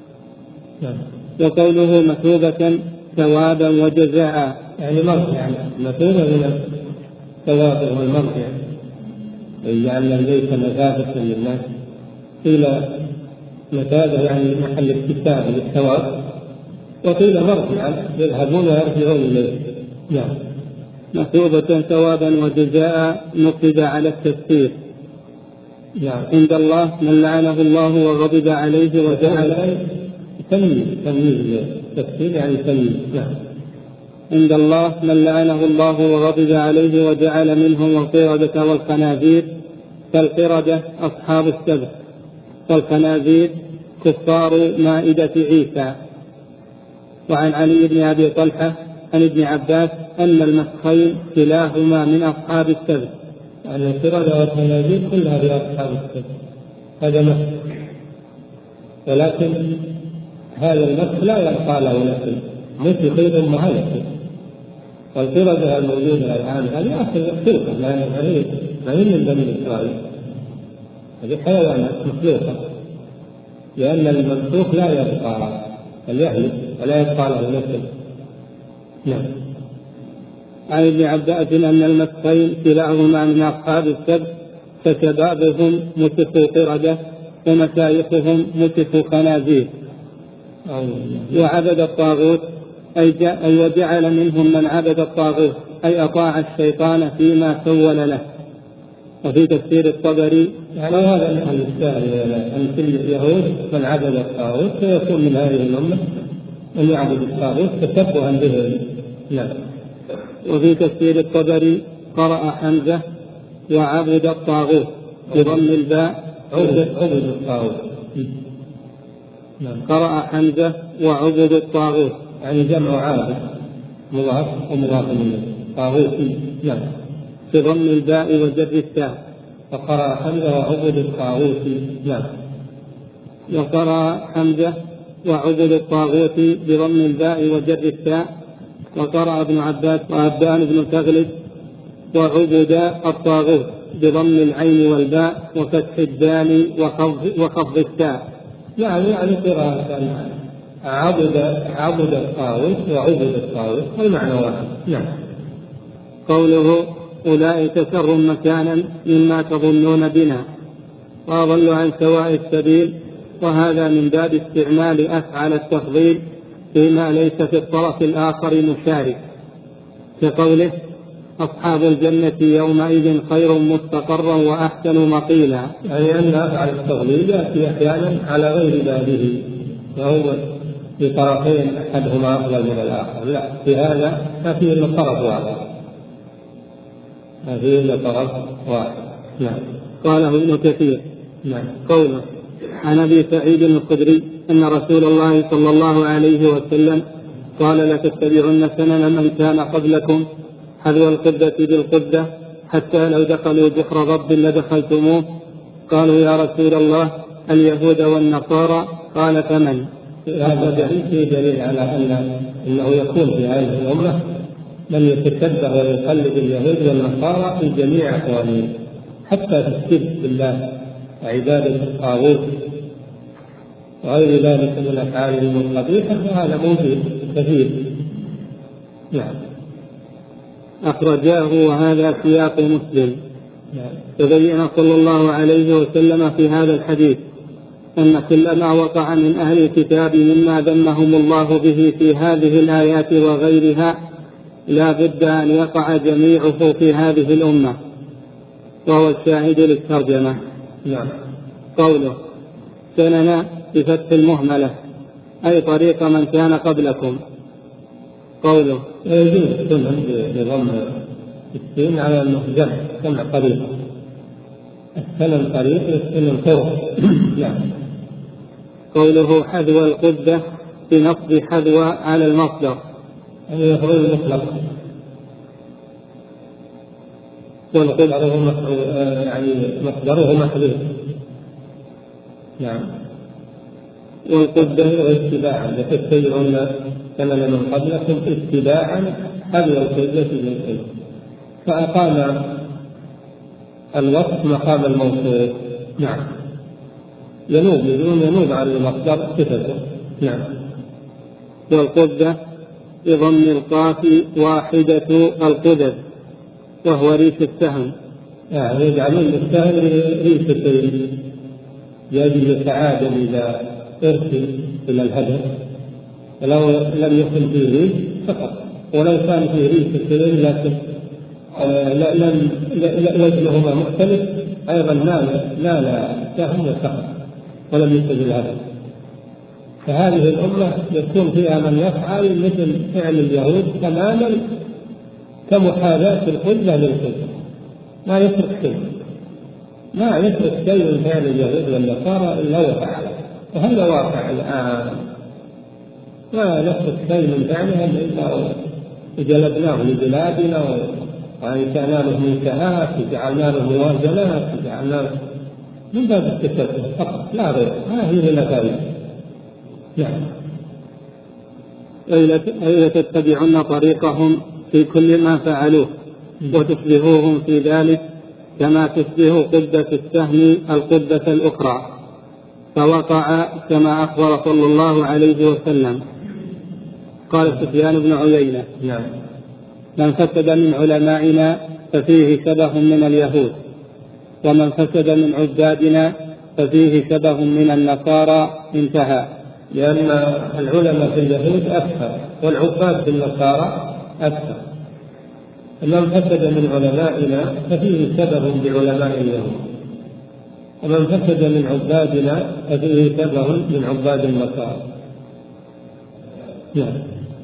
وقوله مثوبة ثوابا وجزاء يعني مرجع، يعني مثوبة من الثواب والمرجع، يعني ليس مثابة للناس. قيل مثابة يعني محل اكتساب للثواب، وقيل مرجعا يذهبون ويرجعون إليه. نعم. مثوبة ثوابا وجزاء نقد على التفسير. نعم. عند الله من لعنه الله وغضب عليه وجعل تمييز تمييز التفسير يعني تمييز. نعم. عند الله من لعنه الله وغضب عليه وجعل منهم القردة والخنازير، فالقردة أصحاب السبت، والخنازير كفار مائدة عيسى. وعن علي بن أبي طلحة عن ابن عباس أن المسخين كلاهما من أصحاب السبت، يعني القردة والخنازير كلها في أصحاب السبت، هذا مسح. ولكن هذا المسح لا يبقى له نسل مثل خير أمهاتكم. والقردة الموجودة الآن هذه آخر خلقة، ما هي من بني إسرائيل، هذه حيوانات مخلوقة، لأن الممسوخ لا يبقى اليهلك ولا يبقى له نسل. نعم. عن ابن عباس أن المسخين كلاهما من أصحاب السبت، فشبابهم مسخوا قردة ومشايخهم مسخوا خنازير. وعبد الطاغوت أي وجعل منهم من عبد الطاغوت أي أطاع الشيطان فيما سول له. وفي تفسير الطبري يعني هذا من السائل أن في اليهود من عبد الطاغوت فيكون من هذه الأمة من يعبد الطاغوت تشبها به. لا. وفي تفسير الطبري قرأ حمزة وعبد الطاغوت بضم الباء عبد الطاغوت. قرأ حمزة وعبد الطاغوت يعني جمع عابد مضاف ومضاف إليه طاغوتي. نعم. بضم الباء وجر التاء. فقرأ حمزة وعبد الطاغوت. نعم. وقرأ حمزة وعبد الطاغوت بضم الباء وجر التاء. وقرأ ابن عباس وعبدان بن تغلب وعبد الطاغوت بضم العين والباء وفتح الدال وخفض وخفض التاء. يعني يعني قراءة عبد عبد الطاغوت وعبد الطاغوت المعنى واحد. نعم. قوله أولئك شر مكانا مما تظنون بنا وأضل عن سواء السبيل، وهذا من باب استعمال أفعل التفضيل فيما ليس في الطرف الآخر مشارك، كقوله أصحاب الجنة يومئذ خير مستقرا وأحسن مقيلا. يعني أن أفعل التفضيل يأتي أحيانا على غير بابه، وهو في طرفين أحدهما أفضل من الآخر، لا، في هذا ما فيه إلا طرف واحد، ما فيه إلا طرف واحد. نعم. قاله ابن كثير. نعم. قوله عن أبي سعيد الخدري أن رسول الله صلى الله عليه وسلم قال لتتبعن سنن من كان قبلكم حذو القدة بالقدة حتى لو دخلوا جحر ضب لدخلتموه. قالوا يا رسول الله اليهود والنصارى؟ قال فمن؟ هذا فيه دليل على أن إنه يكون في هذه الأمة من يتشبه ويقلد اليهود والنصارى في جميع أحوالهم، حتى في الشرك بالله وعبادة الطاغوت وغير ذلك من أفعالهم القبيحة، فهذا موجود كثير. نعم. أخرجاه وهذا سياق مسلم. تبين صلى الله عليه وسلم في هذا الحديث أن كل ما وقع من أهل الكتاب مما ذمهم الله به في هذه الآيات وغيرها لا بد أن يقع جميعه في هذه الأمة، وهو الشاهد للترجمة. نعم. قوله سننا بفتح المهملة أي طريق من كان قبلكم. قوله يجوز سنن بضم السين على أنه جمع جمع طريق، السنن طريق السنن طرق. نعم. قوله حذو القدة بنصب حذو على المصدر يعني يخرج المطلق، والقدر يعني مصدره محذوف. نعم. والقدة اتباعا لتتبعون سنن من قبلكم اتباعا حذو القدة بالقدة، فأقام الوصف مقام الموصوف. نعم. ينوب بدون ينوب على المصدر صفته. نعم. والقدة بضم القاف واحدة القدد وهو ريش السهم، يعني يجعلون السهم ريشتين يجب يتعادل إذا ارسل إلى الهدف، ولو لم يكن فيه ريش فقط، ولو كان فيه ريشتين لكن لم وجههما مختلف أيضا نال نال سهم وسقط ولم يصل الهدف. فهذه الأمة يكون فيها من يفعل مثل فعل اليهود تماما كمحاذاة القدة للقدة، ما يترك شيء ما يترك شيء من فعل اليهود والنصارى إلا وفعله، وهذا واقع الآن، ما نترك شيء من فعلهم إلا وجلبناه لبلادنا وأنشأنا له منتهات وجعلنا له موازنات وجعلنا له من باب التشبه فقط لا غير. هذه النتائج. نعم. أي تتبعن طريقهم في كل ما فعلوه وتشبهوهم في ذلك كما تشبه قدة السهم القدة الأخرى. فوقع كما أخبر صلى الله عليه وسلم. قال سفيان بن عيينة: نعم. من فسد من علمائنا ففيه شبه من اليهود، ومن فسد من عبادنا ففيه شبه من النصارى. انتهى. لأن العلماء في اليهود أكثر والعباد في النصارى أكثر. من فسد من علمائنا ففيه شبه بعلماء اليهود، ومن فسد من عبادنا ففيه شبه من عباد النصارى. نعم.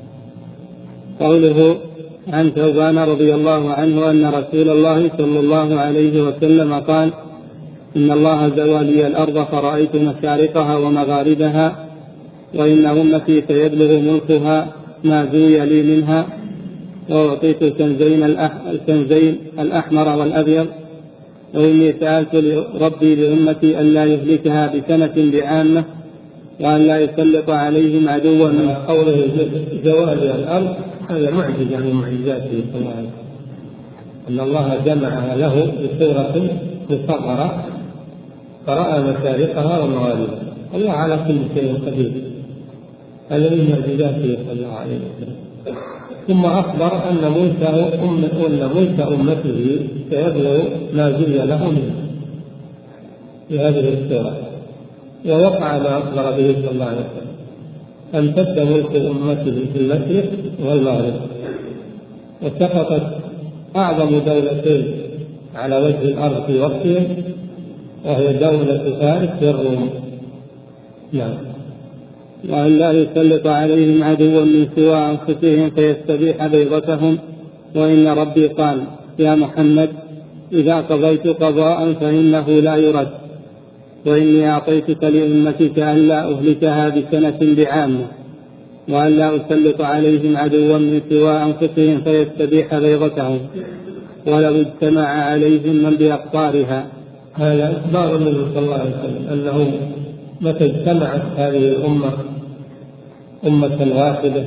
قوله عن ثوبان رضي الله عنه أن رسول الله صلى الله عليه وسلم قال: إن الله زوى لي الأرض فرأيت مشارقها ومغاربها، وإن أمتي سيبلغ ملكها ما زوي لي منها، وأعطيت الكنزين الكنزين الأحمر والأبيض، وإني سألت ربي لأمتي ألا يهلكها بسنة بعامة، وأن لا يسلط عليهم عدوا. من قوله زوال الأرض هذا معجزة من معجزاته صلى الله عليه وسلم، أن الله جمعها له بصورة مصغرة فرأى مشارقها ومغاربها. الله على كل شيء قدير. هذا من معجزاته صلى الله عليه وسلم. ثم أخبر أن ملك أمته سيبلغ ما زوي له منه في هذه السورة. ووقع ما أخبر به صلى الله عليه وسلم: امتد ملك أمته في المشرق والمغرب، وسقطت أعظم دولتين على وجه الأرض في وقتهم، وهي دولة فارس والروم. نعم. وأن لا يسلط عليهم عدوا من سوى أنفسهم فيستبيح بيضتهم. وإن ربي قال: يا محمد إذا قضيت قضاء فإنه لا يرد، وإني أعطيتك لأمتك أن لا أهلكها بسنة بعامة، وأن لا أسلط عليهم عدوا من سوى أنفسهم فيستبيح بيضتهم، ولو اجتمع عليهم من بأقطارها. هذا إخبار النبي صلى الله عليه وسلم أنه متى اجتمعت هذه الأمة أمة واحدة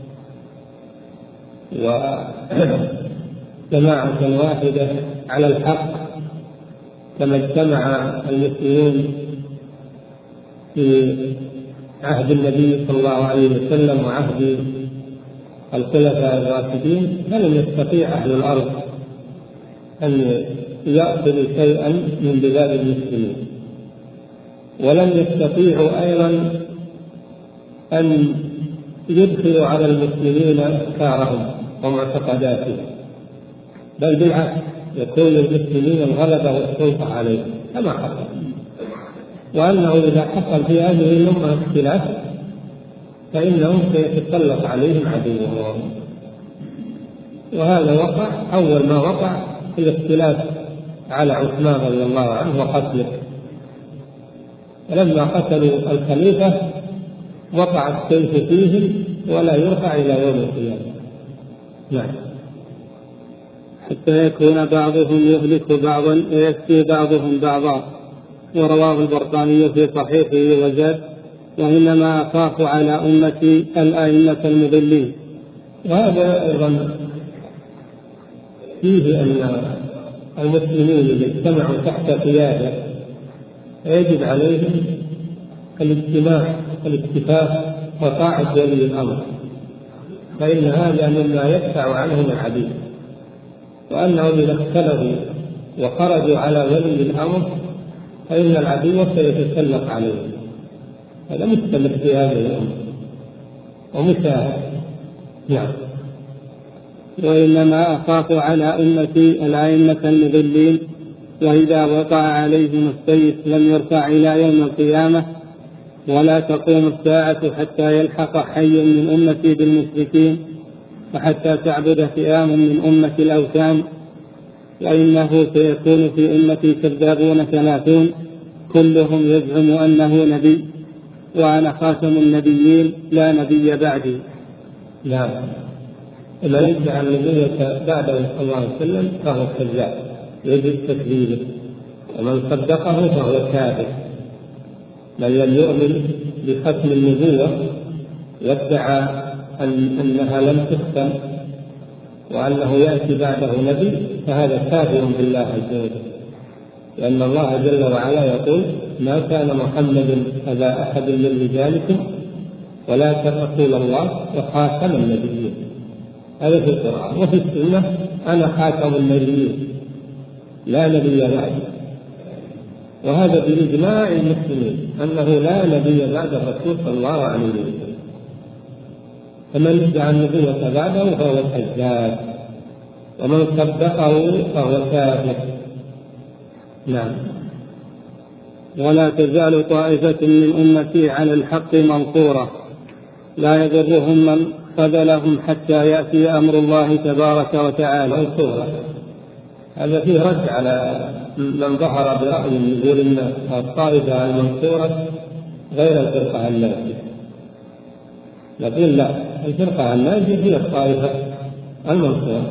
وجماعة واحدة على الحق، كما اجتمع المسلمون في عهد النبي صلى الله عليه وسلم وعهد الخلفاء الراشدين، فلم يستطيع أهل الأرض أن يأخذوا شيئا من بلاد المسلمين، ولم يستطيعوا أيضا أن يدخلوا على المسلمين أفكارهم ومعتقداتهم، بل بالعكس يكون للمسلمين الغلبة والسلطة عليهم كما حصل. وأنه إذا حصل في هذه الأمة اختلاف فإنهم سيتسلط عليهم عدوهم. وهذا وقع أول ما وقع في الاختلاف على عثمان رضي الله عنه وقتله، فلما قتلوا الخليفة وقع السيف فيهم ولا يرفع إلى يوم القيامة. نعم. حتى يكون بعضهم يهلك بعضا ويكفي بعضهم بعضا. ورواه البرقاني في صحيحه وزاد: وإنما أخاف على أمتي الأئمة المضلين. وهذا أيضا فيه أن المسلمين اللي اجتمعوا تحت قيادة يجب عليهم الاجتماع والاتفاق وطاعة ولي الأمر، فإن هذا مما يدفع عنهم العديد. وأنهم إذا اختلفوا وخرجوا على ولي الأمر فإن العدو سيتسلط عليهم. هذا مستمر في هذه الأمة ومشاهد. نعم. وإنما أخاف على أمتي الأئمة المضلين، وإذا وقع عليهم السيف لم يرفع إلى يوم القيامة، ولا تقوم الساعة حتى يلحق حي من أمتي بالمشركين، وحتى تعبد فئام من أمة الأوثان. وإنه سيكون في أمتي كذابون ثلاثون كلهم يزعم أنه نبي، وأنا خاتم النبيين لا نبي بعدي. نعم. من ادعى النبوة بعده صلى الله عليه وسلم فهو كذاب يجب تكذيبه، ومن صدقه فهو كاذب. من لم يؤمن بختم النبوة يدعى أن أنها لم تختم وأنه يأتي بعده نبي فهذا كافر بالله عز وجل، لأن الله جل وعلا يقول: ما كان محمد أبا أحد من رجالكم ولكن رسول الله وخاتم النبيين. هذا في القرآن. وفي السنة: أنا خاتم النبيين لا نبي بعدي. وهذا بإجماع المسلمين أنه لا نبي بعد الرسول صلى الله عليه وسلم. فمن ادعى النبوة بعده فهو كذاب، ومن صدقه فهو كافر. نعم. ولا تزال طائفة من أمتي على الحق منصورة لا يضرهم من خذلهم حتى يأتي أمر الله تبارك وتعالى. منصورة هذا فيه رد على من ظهر برأي يقول إن الطائفة المنصورة غير الفرقة الناجية. نقول لا، الفرقة الناجية هي الطائفة المنصورة،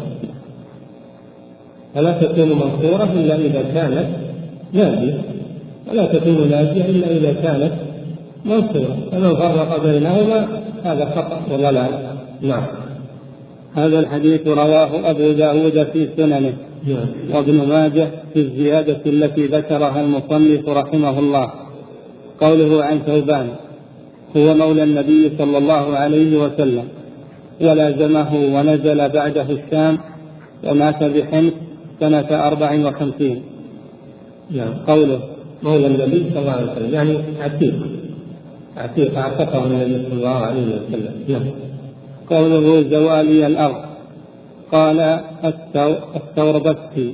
فلا تكون منصورة إلا إذا كانت ناجية، ولا تكون ناجية إلا إذا كانت منصورة. فمن فرق بينهما هذا خطأ وضلال. نعم. هذا الحديث رواه أبو داود في سننه وابن ماجه في الزيادة التي ذكرها المصنف رحمه الله. قوله عن ثوبان: هو مولى النبي صلى الله عليه وسلم، ولازمه ونزل بعده الشام، ومات بحمص سنة أربع وخمسين. نعم. قوله مولى النبي صلى الله عليه وسلم يعني عتيق، عتيق اعتقه النبي صلى الله عليه وسلم. نعم. قوله زوالي الأرض، قال الثوربستي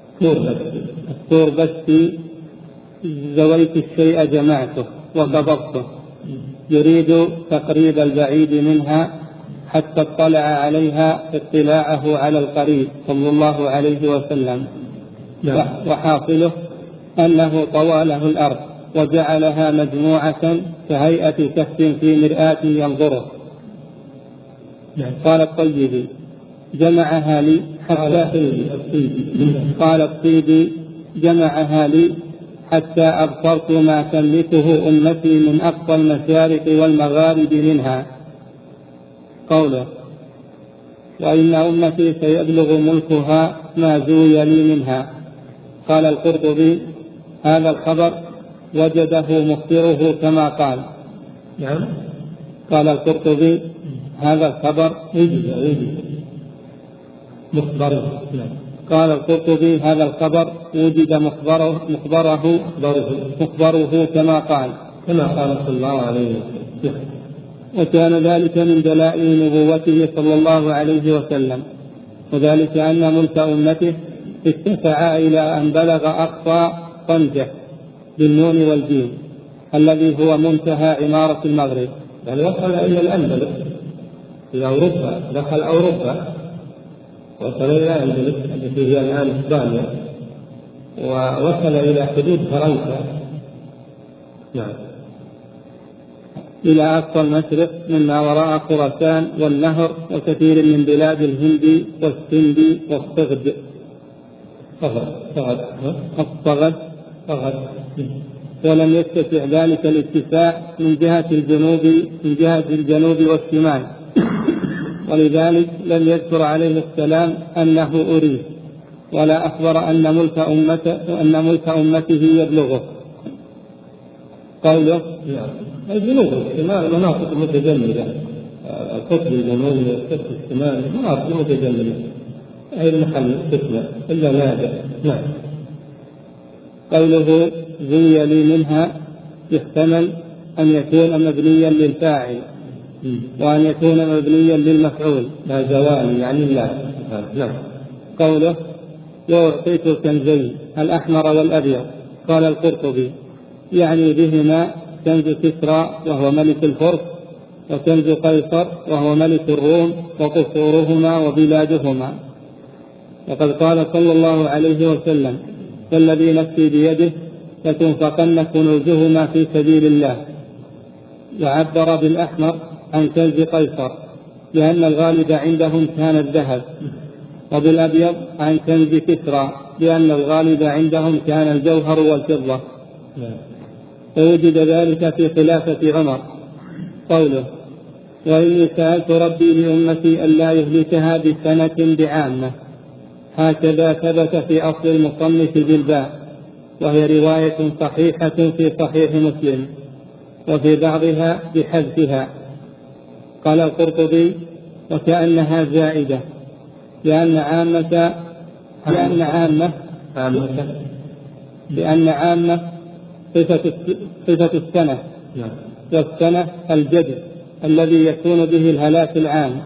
الثوربستي زويت الشيء جمعته وقبضته، يريد تقريب البعيد منها حتى اطلع عليها اطلاعه على القريب صلى الله عليه وسلم. نعم. وحاصله أنه طوى له الأرض وجعلها مجموعة كهيئة كهف في مرآة ينظره. نعم. قال الطيبي: جمعها لي حتى قال الطيبي جمعها لي حتى أبصرت ما تملكه أمتي من أقصى المشارق والمغارب منها. قوله: وإن أمتي سيبلغ ملكها ما زوي لي منها. قال القرطبي: هذا الخبر وجده مخبره كما قال. نعم. قال القرطبي: هذا الخبر وجد مخبره. نعم. قال القرطبي: هذا الخبر وجد مخبره مخبره مخبره كما قال كما قال صلى الله عليه وسلم. وكان ذلك من دلائل نبوته صلى الله عليه وسلم، وذلك أن ملك أمته اتسع إلى أن بلغ أقصى طنجة بالنون والجيم الذي هو منتهى عمارة المغرب، يعني وصل إلى الأندلس، إلى أوروبا، دخل أوروبا، وصل إلى الأندلس التي هي الآن إسبانيا، ووصل إلى حدود فرنسا. نعم. إلى أقصى المشرق مما وراء خراسان والنهر وكثير من بلاد الهند والسند والصغد. صغد صغد الصغد صغد ولم يتسع ذلك الاتساع من جهة الجنوب من جهة الجنوب والشمال، ولذلك لم يذكر عليه السلام أنه أريد، ولا أخبر أن ملك أمته أن ملك أمته يبلغه. قوله: الجنوب والشمال مناطق متجمدة، القطب الجنوبي والقطب الشمالي مناطق متجمدة، أي المحل قسمة إلا نادر. نعم. قوله زي لي منها يحتمل أن يكون مبنيا للفاعل وأن يكون مبنيا للمفعول، لا زوال يعني الله. نعم. قوله وأعطيت الكنزين الأحمر والأبيض، قال القرطبي يعني بهما كنز كسرى وهو ملك الفرس، وكنز قيصر وهو ملك الروم وقصورهما وبلادهما. وقد قال صلى الله عليه وسلم: فالذي نفسي بيده لتنفقن كنوزهما في سبيل الله. وعبر بالأحمر عن كنز قيصر لأن الغالب عندهم كان الذهب، وبالأبيض عن كنز كسرى لأن الغالب عندهم كان الجوهر والفضة. ووجد ذلك في خلافة عمر. قوله: وإني سألت ربي لأمتي ألا يهلكها بسنة بعامة، هكذا ثبت في أصل المصنف بالباء، وهي رواية صحيحة في صحيح مسلم، وفي بعضها بحذفها. قال القرطبي: وكأنها زائدة، لأن عامة لأن عامة لأن عامة صفة صفة السنة، والسنة الجد الذي يكون به الهلاك العام.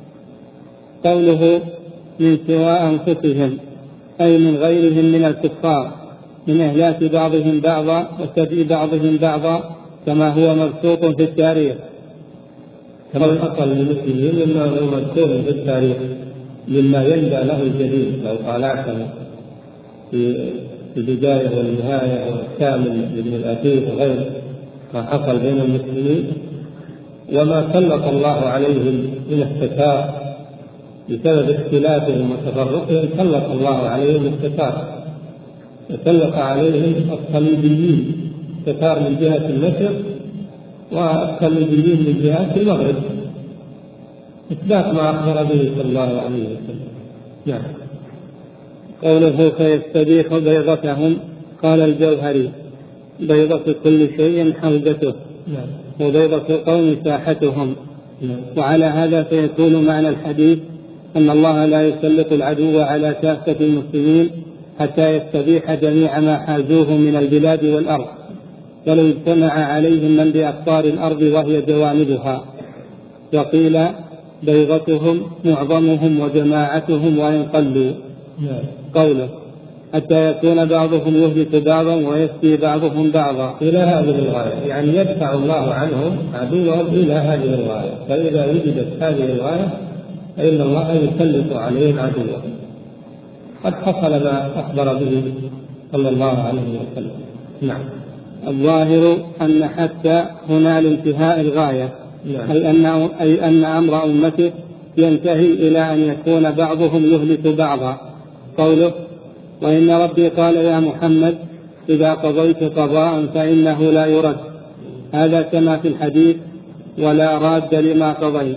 قوله: من سوى أنفسهم، أي من غيرهم من الكفار، من إهلاك بعضهم بعضا وسبي بعضهم بعضا، كما هو مبسوط في التاريخ. كما حصل للمسلمين مما هو مذكور في التاريخ مما يندى له الجديد لو طالعته في البداية والنهاية والكامل لابن الأثير وغيره ما حصل بين المسلمين، وما سلط الله عليهم من الستار بسبب اختلافهم وتفرقهم. سلط الله عليهم الستار، وسلط عليهم الصليبيين، ستار من جهة المشرق والصليبيين من جهة المغرب، إثبات ما أخبر به صلى الله عليه وسلم. نعم. قوله: فيستبيح بيضتهم، قال الجوهري: بيضة كل شيء حوزته، وبيضة القوم ساحتهم. وعلى هذا فيكون معنى الحديث أن الله لا يسلط العدو على كافة المسلمين حتى يستبيح جميع ما حازوه من البلاد والأرض، ولو اجتمع عليهم من بأقطار الأرض وهي جوانبها. وقيل: بيضتهم معظمهم وجماعتهم وإن قلوا. قوله: حتى يكون بعضهم يهلك بعضا ويسقي بعضهم بعضا، إلى هذه الغاية، يعني يدفع الله عنهم عدوهم إلى هذه الغاية. فإذا وجدت هذه الغاية فإن الله يسلط عليهم عدوهم. قد حصل ما أخبر به صلى الله عليه وسلم. نعم. الظاهر أن حتى هنا لانتهاء الغاية، نعم. أي أن أي أن أمر أمته ينتهي إلى أن يكون بعضهم يهلك بعضا. قوله: وإن ربي قال يا محمد إذا قضيت قضاء فإنه لا يرد، هذا كما في الحديث: ولا راد لما قضيت.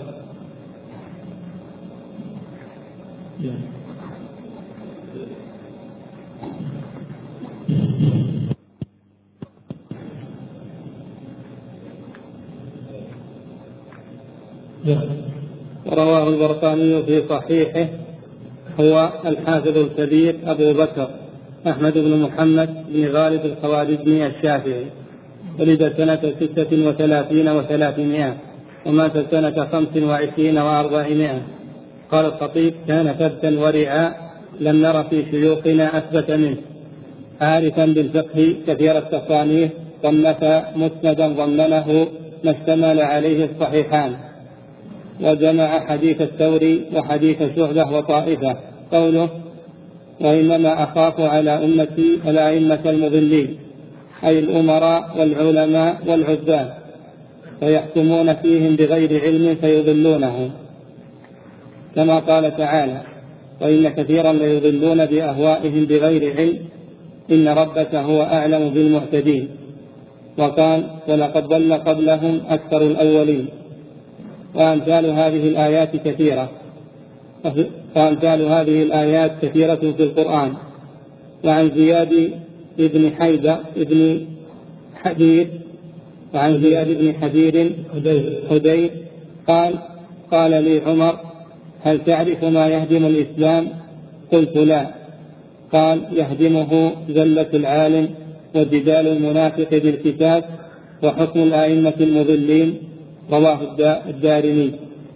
ورواه البرقاني في صحيحه هو الحافظ الكبير أبو بكر أحمد بن محمد بن غالب الخوارزمي الشافعي، ولد سنة ستة وثلاثين وثلاثمائة ومات سنة خمس وعشرين وأربعمائة. قال الخطيب: كان ثبتا ورعاء، لم نر في شيوخنا أثبت منه، عارفا بالفقه كثير التصانيف، صنف مسندا ضمنه ما اشتمل عليه الصحيحان، وجمع حديث الثوري وحديث شعبة وطائفة. قوله: وإنما أخاف على أمتي الأئمة المضلين، أي الأمراء والعلماء والعباد، فيحكمون فيهم بغير علم فيضلونهم، كما قال تعالى: وإن كثيرا ليضلون بأهوائهم بغير علم، إن ربك هو أعلم بالمعتدين. وقال: ولقد ضل قبلهم أكثر الأولين. وأمثال هذه الآيات كثيرة وأمثال هذه الآيات كثيرة في القرآن. وعن زياد بن حيدة بن حدير وعن زياد بن حدير حدير قال: قال لي عمر: هل تعرف ما يهدم الإسلام؟ قلت: لا. قال: يهدمه زلة العالم، وجدال المنافق بالكتاب، وحكم الأئمة المضلين. رواه الدارمي.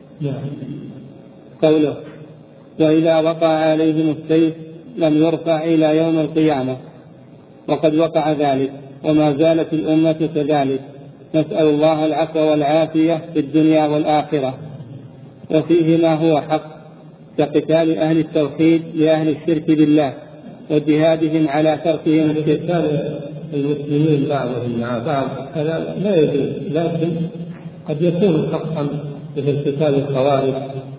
قوله: وإذا وقع عليهم السيف لم يرفع إلى يوم القيامة. وقد وقع ذلك، وما زالت الأمة كذلك، نسأل الله العفو والعافية في الدنيا والآخرة. وفيه ما هو حق، كقتال أهل التوحيد لأهل الشرك بالله، وجهادهم على تركهم قتال المسلمين بعضهم مع بعض، هذا لا يجوز، لكن قد يكون حقا مثل قتال الخوارج،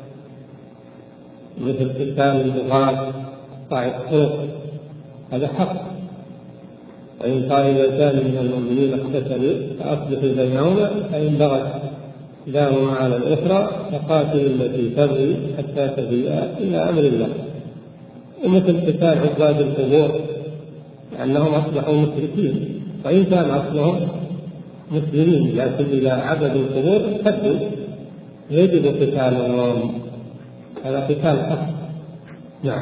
مثل قتال البغاة قطاع الطرق، هذا حق. وإن طائفتان من المؤمنين اقتتلوا فأصلحوا بينهما، فإن بغت إحداهما على الأخرى فقاتلوا التي تبغي حتى تفيء إلى أمر الله. ومثل قتال عباد القبور لأنهم أصبحوا مشركين، وإن كان أصلهم مسلمين لكن إذا عبدوا القبور ارتدوا يجب قتالهم، هذا قتال حق. نعم.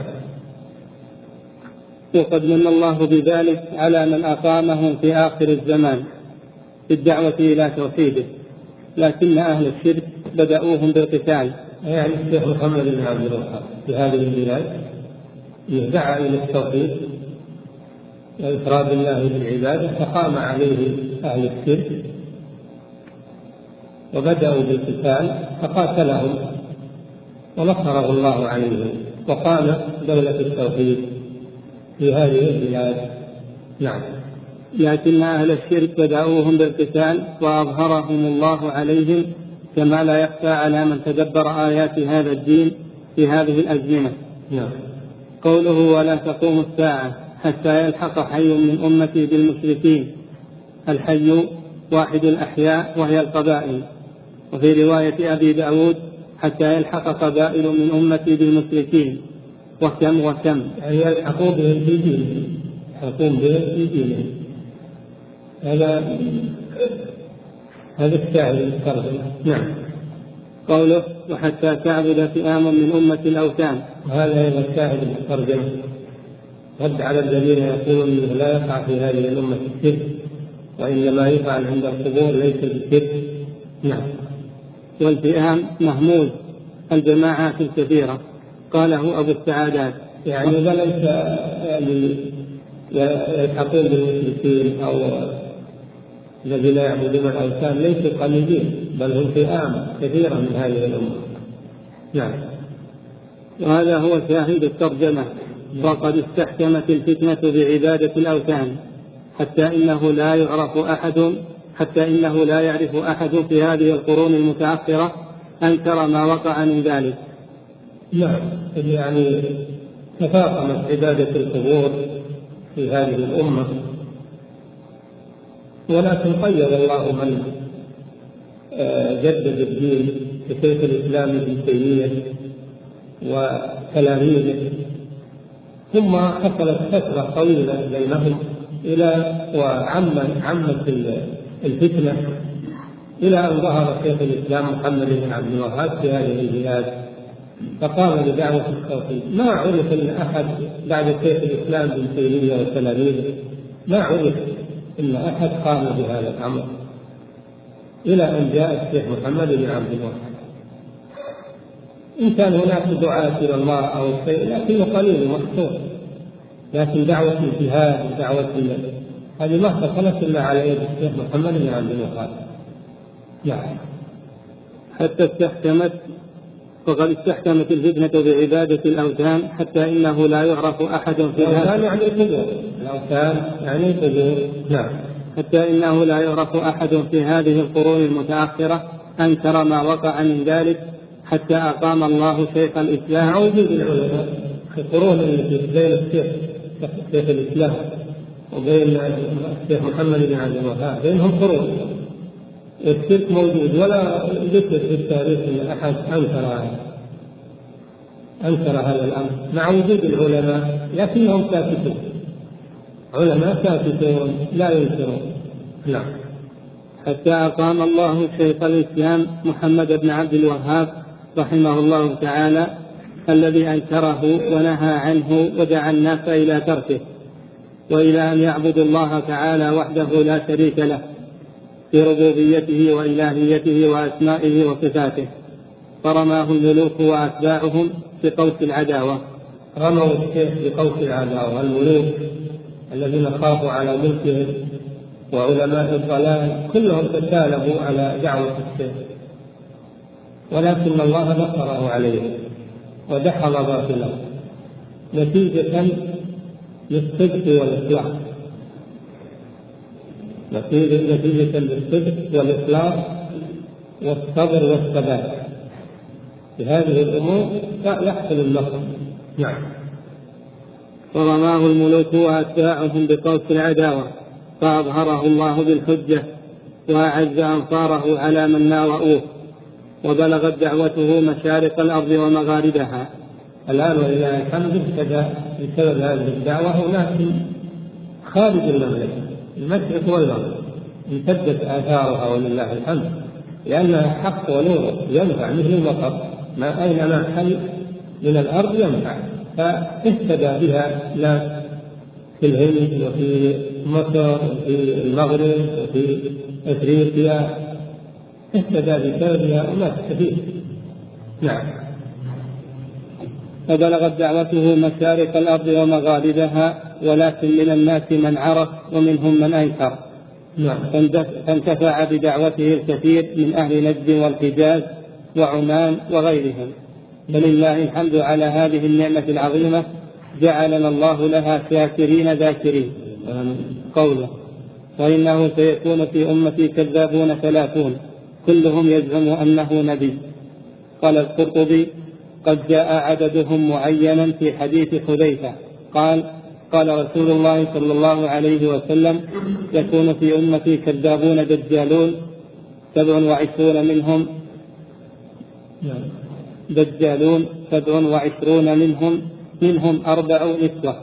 وقد من الله بذلك على من أقامهم في آخر الزمان في الدعوة إلى توحيده، لكن أهل الشرك بدأوهم بالقتال. يعني الشيخ محمد بن عبد الوهاب في هذه البلاد دعا إلى التوحيد وإفراد الله بالعبادة، فقام عليه أهل الشرك وبدأوا بالقتال فقاتلهم ونصره الله عليهم، وقام دولة التوحيد في هذه البلاد. نعم. لكن أهل الشرك بدأوهم بالقتال وأظهرهم الله عليهم، كما لا يخفى على من تدبر آيات هذا الدين في هذه الأزمنة. نعم. قوله ولا تقوم الساعة حتى يلحق حي من أمتي بالمشركين، الحي واحد الأحياء وهي القبائل، وفي رواية أبي داود حتى يلحق قبائل من أمتي بالمشركين، وكم وكم يعني يلحقون بهم في دينهم، يلحقون بهم في دينهم. هذا هذا الشاهد الترجمة. نعم. قوله وحتى تعبد فئام من أمة الأوثان، وهذا هو الشاهد الترجمة، رد على الذين يقولون انه لا يقع في هذه الامه الشرك، وانما يفعل عند القبور ليس بالشرك. نعم. والفئام محمود الجماعات الكثيره، قاله ابو السعادات. يعني لا ليس يعني يلحقون بالمشركين او الذين يعبدون الاوثان ليسوا قليلين، بل هم فئام كثيره من هذه الامه. نعم. وهذا هو شاهد الترجمة. وقد استحكمت الفتنة بعبادة الأوثان حتى إنه لا يعرف أحد حتى إنه لا يعرف أحد في هذه القرون المتأخرة أنكر ما وقع من ذلك. نعم. يعني تفاقمت عبادة القبور في هذه الأمة، ولكن قيد الله من جدد الدين كشيخ الإسلام ابن تيمية وتلاميذه، ثم حصلت فترة طويلة بينهم إلى وعمت عمت الفتنة إلى أن ظهر شيخ الإسلام محمد بن عبد الوهاب في هذه البلاد فقام بدعوة التوحيد. ما عرف أن أحد بعد شيخ الإسلام ابن تيمية وتلاميذه، ما عرف أن أحد قام بهذا الأمر إلى أن جاء الشيخ محمد بن عبد الوهاب. إن كان هناك دعاة إلى الله أو شيء لكنه قليل ومحصور، لكن دعوة الجهاد ودعوة هذه ما حصلت إلا على يد الشيخ محمد بن عبد الوهاب. يعني حتى استحكمت وقد استحكمت الفتنة بعبادة الأوثان حتى إنه لا يعرف أحد في الأوثان يعني القبور، الأوثان يعني القبور. نعم. حتى إنه لا يعرف أحد في هذه القرون المتأخرة أنكر ما وقع من ذلك حتى أقام الله شيخ الإسلام. مع وجود العلماء في القرون التي بين الشيخ شيخ الإسلام وبين الشيخ محمد بن عبد الوهاب بينهم قرون، الشرك موجود ولا ذكر في التاريخ أن أحد أنكر أنكر هذا الأمر، مع وجود العلماء لكنهم ساكتون، علماء ساكتون لا ينكرون. نعم. حتى أقام الله شيخ الإسلام محمد بن عبد الوهاب رحمه الله تعالى الذي أنكره ونهى عنه ودعا الناس إلى تركه وإلى أن يعبدوا الله تعالى وحده لا شريك له في ربوبيته وإلهيته وأسمائه وصفاته، فرماه الملوك وأتباعهم بقوس العداوة. رموا الشيخ بقوس العداوة، الملوك الذين خافوا على ملكهم وعلماء الضلال كلهم تسالموا على دعوة الشيخ، ولكن الله نصره عليهم ودحض باطله نتيجة للصدق والإخلاص، نتيجة للصدق والإخلاص والصبر والثبات. في هذه الأمور يحصل النصر. نعم. فرماه الملوك وأتباعهم بقوس العداوة فأظهره الله بالحجة وأعز أنصاره على من ناوؤوه، وبلغت دعوته مشارق الأرض ومغاربها. الآن ولله الحمد ابتدى بسبب هذه الدعوة هناك خارج المملكة المشرق والمغرب امتدت آثارها ولله الحمد، لأنها حق ونور ينفع مثل المطر، ما أينما حل من الأرض ينفع، فاهتدى بها ناس في الهند وفي مصر وفي المغرب وفي أفريقيا، اهتدى بسببها أناس كثير. نعم. فبلغت دعوته مشارق الأرض ومغاربها، ولكن من الناس من عرف ومنهم من أنكر. نعم. فانتفع بدعوته الكثير من أهل نجد والحجاز وعمان وغيرهم، فلله الحمد على هذه النعمة العظيمة، جعلنا الله لها شاكرين ذاكرين. قوله: وإنه سيكون في أمتي كذابون ثلاثون كلهم يزعم أنه نبي. قال القرطبي: قد جاء عددهم معينا في حديث حذيفة قال: قال رسول الله صلى الله عليه وسلم: يكون في أمتي كذابون دجالون سبع وعشرون منهم دجالون سبع وعشرون منهم منهم أربع نسوة.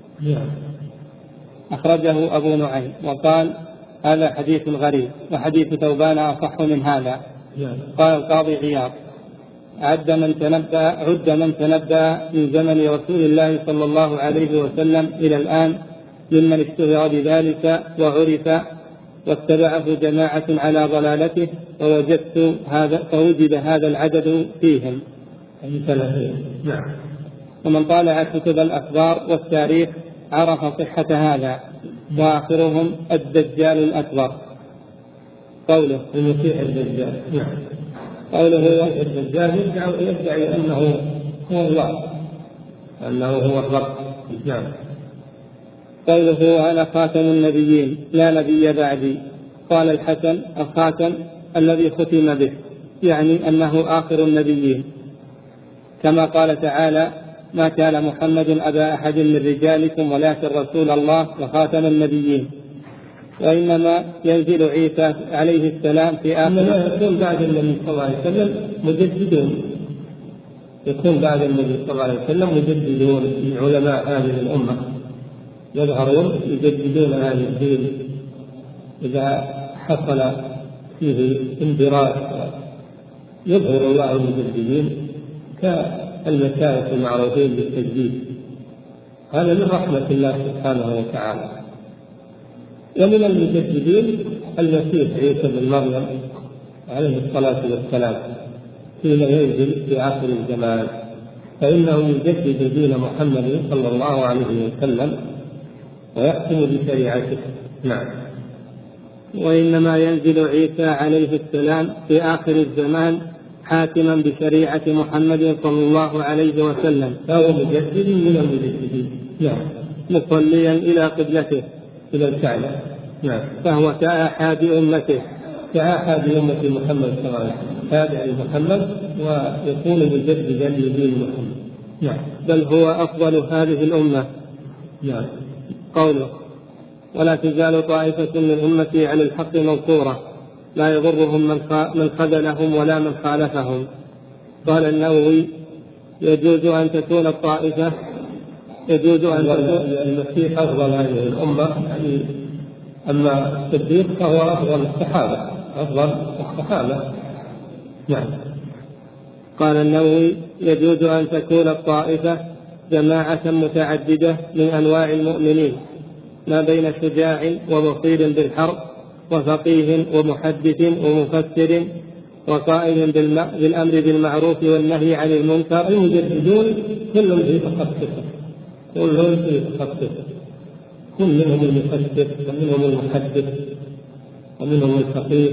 أخرجه أبو نعيم وقال: هذا حديث غريب، وحديث ثوبان أصح من هذا. قال القاضي عياض: عد من تنبأ عد من تنبأ من زمن رسول الله صلى الله عليه وسلم إلى الآن ممن اشتهر بذلك وعرف واتبعه جماعة على ضلالته، فوجدت هذا فوجد هذا العدد فيهم. نعم. ومن طالع كتب الأخبار والتاريخ عرف صحة هذا، وآخرهم الدجال الأكبر. قوله: المسيح الدجال. نعم. قوله: الدجال يدعي أنه هو الله، أنه هو الرب. نعم. قوله: أنا خاتم النبيين لا نبي بعدي. قال الحسن: الخاتم الذي ختم به، يعني أنه آخر النبيين، كما قال تعالى: ما كان محمد أبا أحد من رجالكم ولكن رسول الله وخاتم النبيين. وإنما ينزل عيسى عليه السلام في آخر إنما يكون بعد النبي صلى الله عليه وسلم مجددون، يكون بعد النبي صلى الله عليه وسلم مجددون من علماء هذه الأمة يظهرون يجددون هذا الدين إذا حصل فيه اندراس، يظهر الله المجددين كالمشايخ المعروفين بالتجديد. هذا من رحمة الله سبحانه وتعالى. ومن المجددين المسيح عيسى بن مريم عليه الصلاة والسلام حين ينزل في آخر الزمان، فإنه يجدد دين محمد صلى الله عليه وسلم ويحكم بشريعته. نعم. وإنما ينزل عيسى عليه السلام في آخر الزمان حاكما بشريعة محمد صلى الله عليه وسلم، فهو مجدد من المجددين. نعم. مصليا إلى قبلته إلى الكعبة. نعم. فهو كأحد أمته كأحد أمة محمد صلى الله عليه وسلم، تابع لمحمد ويكون مجددا لدين محمد. نعم. بل هو أفضل هذه الأمة. نعم. قوله: ولا تزال طائفة من أمتي على الحق منصورة لا يضرهم من خذلهم ولا من خالفهم. قال النووي: يجوز أن تكون الطائفة يجوز أن تكون المسيح أفضل هذه الأمة، يعني أما الصديق فهو أفضل الصحابة أفضل الصحابة. نعم. قال النووي: يجوز أن تكون الطائفة جماعة متعددة من أنواع المؤمنين، ما بين شجاع وبصير بالحرب وفقيه ومحدث ومفسر وقائم بالأمر بالمعروف والنهي عن المنكر. المجددون كلهم في تخصص، كلهم في تخصص، كل منهم المفسر ومنهم المحدث ومنهم الفقيه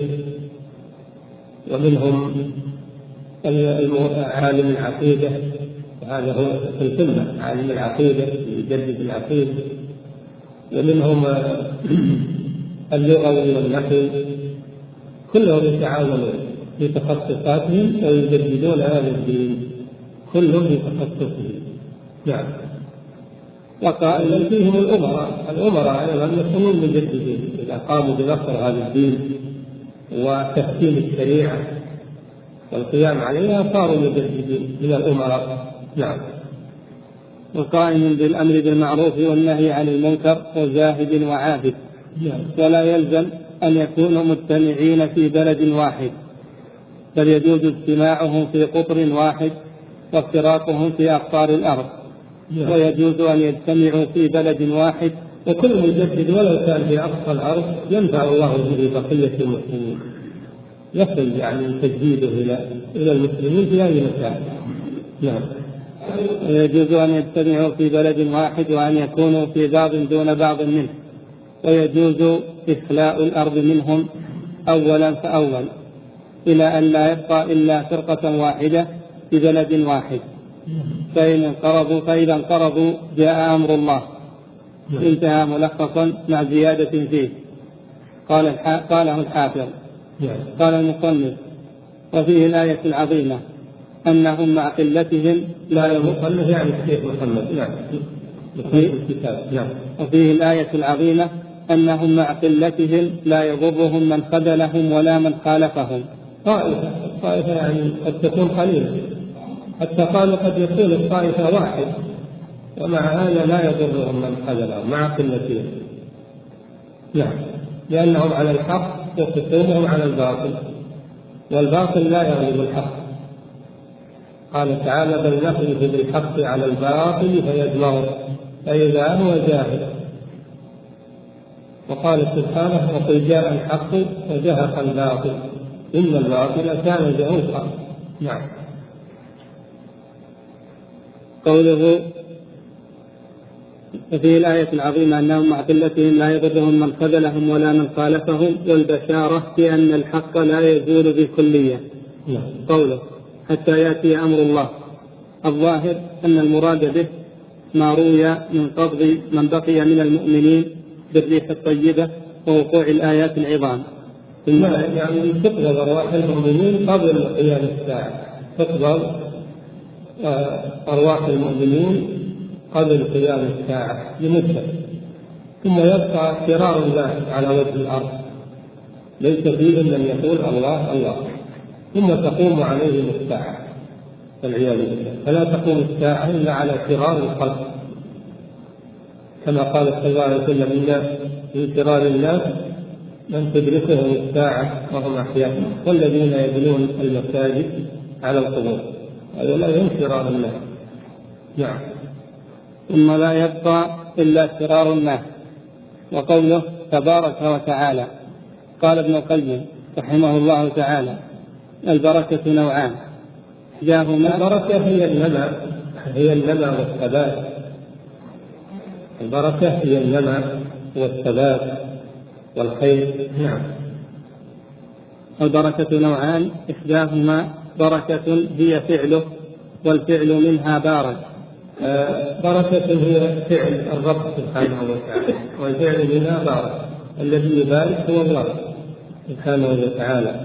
ومنهم عالم العقيدة، وهذا هو في السنة عالم العقيدة يجدد العقيدة، ومنهم اللغوي والنحوي، كلهم يتعاونون في تخصصاتهم ويجددون هذا الدين كلهم في تخصصهم. نعم. وقال فيهم الأمراء، الأمراء أيضا يكونون مجددين إذا قاموا بنصر هذا الدين وتحكيم الشريعة والقيام عليها صاروا مجددين من الأمراء. نعم. وقائم بالأمر بالمعروف والنهي عن المنكر وزاهد وعابد. نعم. ولا يلزم أن يكونوا مجتمعين في بلد واحد، بل يجوز اجتماعهم في قطر واحد وافتراقهم في أقطار الأرض. نعم. ويجوز أن يجتمعوا في بلد واحد، وكل مجدد ولو كان في أقصى الأرض ينفع الله به بقية المسلمين، يصل يعني تجديده إلى إلى المسلمين في أي مكان. نعم. ويجوز أن يجتمعوا في بلد واحد وأن يكونوا في بعض دون بعض منه، ويجوز إخلاء الأرض منهم أولا فأول إلى أن لا يبقى إلا فرقة واحدة في بلد واحد، فإن انقرضوا فإذا انقرضوا جاء أمر الله. انتهى ملخصا مع زيادة فيه. قال الح... قاله الحافظ. قال المصنف: وفيه الآية العظيمة أنهم مع قلتهم لا يمقلهم يعني الشيخ محمد. نعم. نعم. وفيه الآية العظيمة أنهم مع قلتهم لا يضرهم من خذلهم ولا من خالفهم. طائفة طائفة يعني قد تكون قليلة، حتى قالوا قد يكون الطائفة واحد، ومع هذا لا يضرهم من خذلهم مع قلتهم. نعم. لأنهم على الحق وخصومهم على الباطل، والباطل لا يغلب الحق. قال تعالى: بل نقذف بالحق على الباطل فيدمغه فإذا هو زاهق. وقال سبحانه: وقل جاء الحق وزهق الباطل إن الباطل كان زهوقا. نعم. قوله: وفي الآية العظيمة أنهم مع قلتهم لا يضرهم من خذلهم ولا من خالفهم، والبشارة بأن الحق لا يزول بالكلية. نعم. قوله: حتى يأتي أمر الله. الظاهر أن المراد به ما روي من قبض من بقي من المؤمنين بالريح الطيبة ووقوع الآيات العظام. يعني تقبض أرواح المؤمنين قبل قيام الساعة، تقبض أرواح المؤمنين قبل قيام الساعة لمدة، ثم يبقى شرار الناس على وجه الأرض ليس فيهم من يقول الله الله، ثم تقوم عليهم الساعة والعياذ بالله. فلا تقوم الساعة إلا على شرار الخلق، كما قال صلى الله عليه وسلم: إن من شرار الناس من تدركهم الساعة وهم أحياء والذين يبنون المساجد على القبور. هؤلاء هم شرار الناس. نعم. ثم لا يبقى إلا شرار الناس. وقوله تبارك وتعالى: قال ابن القيم رحمه الله تعالى: البركة نوعان، إحداهما البركة هي النمى هي النمى والثبات. البركة هي النمى والثبات والخير. نعم. البركة نوعان، إحداهما بركة هي فعله، والفعل منها بارك. آه بركة هي فعل الرب سبحانه وتعالى، والفعل منها بارك. الذي يبارك هو الله سبحانه وتعالى.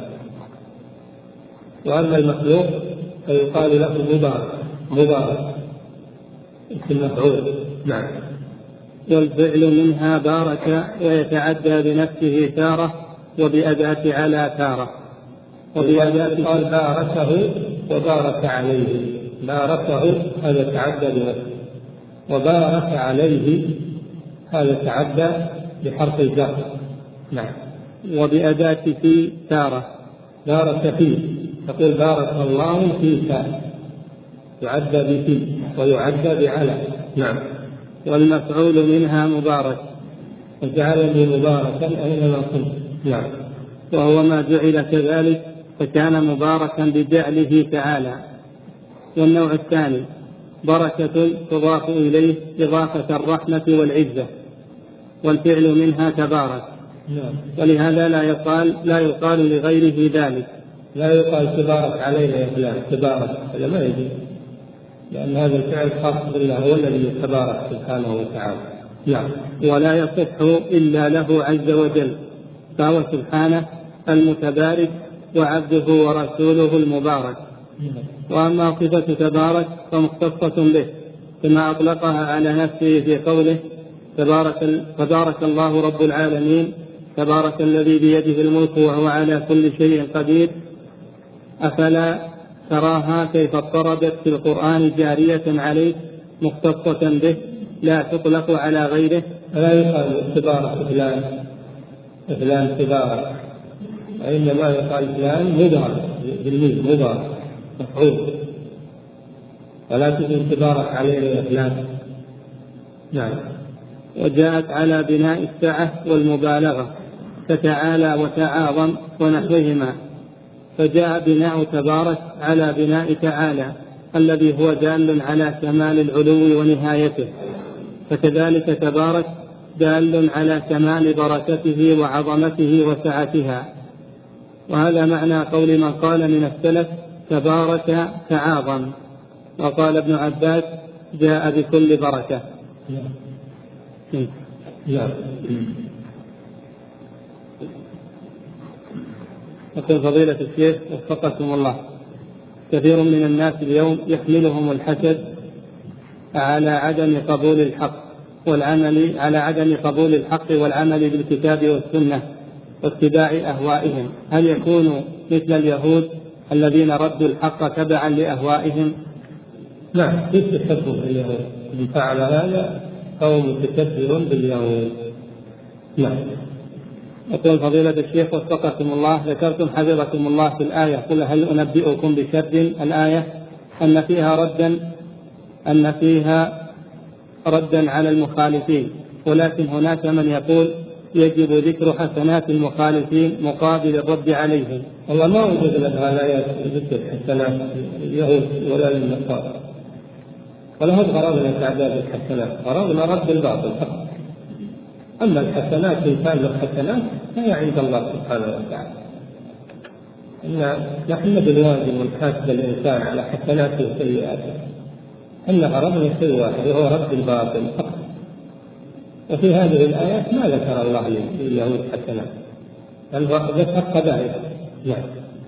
وأما المخلوق فيقال له مبارك مبارك اسم مفعول. نعم. والفعل منها بارك، ويتعدى بنفسه تارة وبأداة على تارة. وبأداة قال باركه وبارك عليه. باركه هذا تعدى بنفسه، وبارك عليه هذا تعدى بحرف الجر. نعم. وبأداة في تارة. بارك فيه، تقول بارك الله فيك، يعدى بفي ويعدى بعلى. نعم. والمفعول منها مبارك، وجعلني مباركا أينما كنت. نعم. وهو ما جعل كذلك، فكان مباركا بجعله تعالى. والنوع الثاني بركة تضاف إليه إضافة الرحمة والعزة، والفعل منها تبارك. نعم. ولهذا لا يقال لا يقال لغيره ذلك. لا يقال تبارك علينا يا فلان تبارك، هذا ما يجوز، لأن هذا الفعل خاص بالله، هو الذي يتبارك سبحانه وتعالى. نعم. ولا يصح إلا له عز وجل، فهو سبحانه المتبارك وعبده ورسوله المبارك. وأما صفة تبارك فمختصة به كما أطلقها على نفسه في قوله تبارك, تبارك الله رب العالمين تبارك الذي بيده الملك وهو على كل شيء قدير. أفلا تراها كيف اضطردت في القرآن جارية عليه مختصة به لا تطلق على غيره؟ لا يقال تبارك فلان فلان تبارك، وإنما يقال فلان مبارك بالميم مبارك مفعول، ولا تقول تبارك عليه فلان. نعم. وجاءت على بناء السعة والمبالغة فتعالى وتعاظم ونحوهما، فجاء بناء تبارك على بناء تعالى الذي هو دال على كمال العلو ونهايته، فكذلك تبارك دال على كمال بركته وعظمته وسعتها. وهذا معنى قول من قال من السلف تبارك تعاظم. وقال ابن عباس جاء بكل بركة. نعم. يقول فضيلة الشيخ وفقكم الله، كثير من الناس اليوم يحملهم الحسد على عدم قبول الحق والعمل على عدم قبول الحق والعمل بالكتاب والسنة واتباع أهوائهم، هل يكون مثل اليهود الذين ردوا الحق تبعا لأهوائهم؟ نعم، يستحق اليهود من فعل هذا أو متكبر باليهود. نعم. يقول فضيلة الشيخ وفقكم الله، ذكرتم حفظكم الله في الآية قل هل أنبئكم بشر الآية أن فيها ردا أن فيها ردا على المخالفين، ولكن هناك من يقول يجب ذكر حسنات المخالفين مقابل الرد عليهم. والله ما وجد لها الآيات ذكر حسنات اليهود ولا للنصارى، ولا هو غرضنا تعداد الحسنات، غرضنا رد الباطل فقط. أما الحسنات إن كان له حسنات فهي عند الله سبحانه وتعالى. إن نحن بالواجب ونحاسب الإنسان على حسناته وسيئاته، أن غرضنا شيء واحد وهو رد الباطل فقط. وفي هذه الآيات ما ذكر الله لليهود حسنات، بل ذكر قبائح. نعم.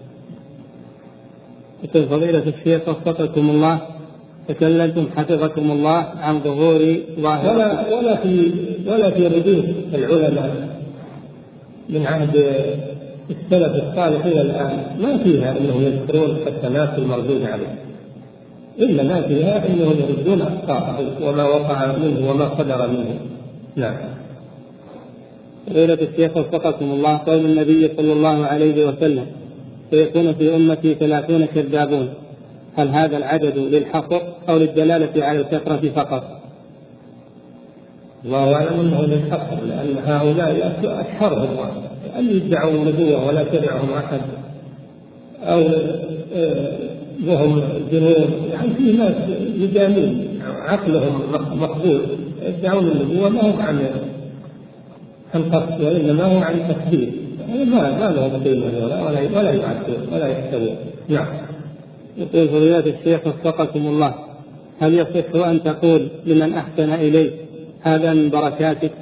يقول فضيلة الشيخ وفقكم الله، تكلمتم حفظكم الله عن ظهور ظاهرة ولا ولا في ولا في ردود العلماء من عهد السلف الصالح إلى الآن ما فيها أنهم يذكرون حسنات المردود عليه، إلا ما فيها أنهم يردون أخطاءه وما وقع منه وما صدر منه. نعم. فضيلة الشيخ وفقكم الله، قول النبي صلى الله عليه وسلم سيكون في أمتي ثلاثون كذابون، هل هذا العدد للحصر أو للدلالة على الكثرة فقط؟ الله أعلم أنه للحصر، لأن هؤلاء أشهرهم أن يدعوا نبوة ولا تبعهم أحد، أو وهم جنون، يعني في ناس يجاملون عقلهم مقبول يدعون النبوة ما هم عن القصد وإنما هو عن التكذيب، ما ما لهم قيمة ولا ولا يعدون ولا يحتوون. نعم. يقول فضيلة الشيخ وفقكم الله، هل يصح أن تقول لمن أحسن إليك هذا من بركاتك؟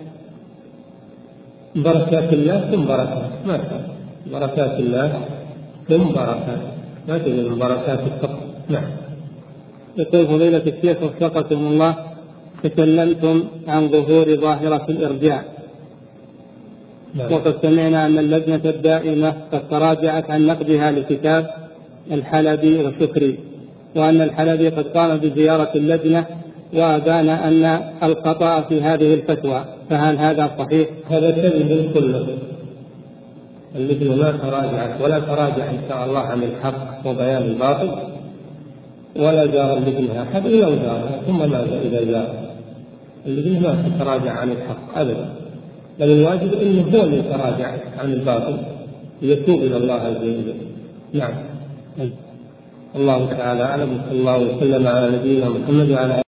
بركات الله ثم بركات، ما كان بركات الله ثم بركات، ما تقول من بركاتك فقط. نعم. يقول فضيلة الشيخ وفقكم الله، تكلمتم عن ظهور ظاهرة الإرجاع. نعم. وقد سمعنا أن اللجنة الدائمة قد تراجعت عن نقدها لكتاب الحلبي وشكري، وأن الحلبي قد قام بزيارة اللجنة وأبان أن الخطأ في هذه الفتوى، فهل هذا صحيح؟ هذا كذب كله. اللجنة ما تراجعت ولا تراجع إن شاء الله عن الحق وبيان الباطل، ولا زار اللجنة أحد إلا وزارها ثم ماذا إذا زار اللجنة ما تتراجع عن الحق أبدا، بل الواجب أنه هو اللي يتراجع عن الباطل ليتوب إلى الله عز وجل. نعم. الله تعالى أعلم، صلى الله وسلم على نبينا محمد وعلى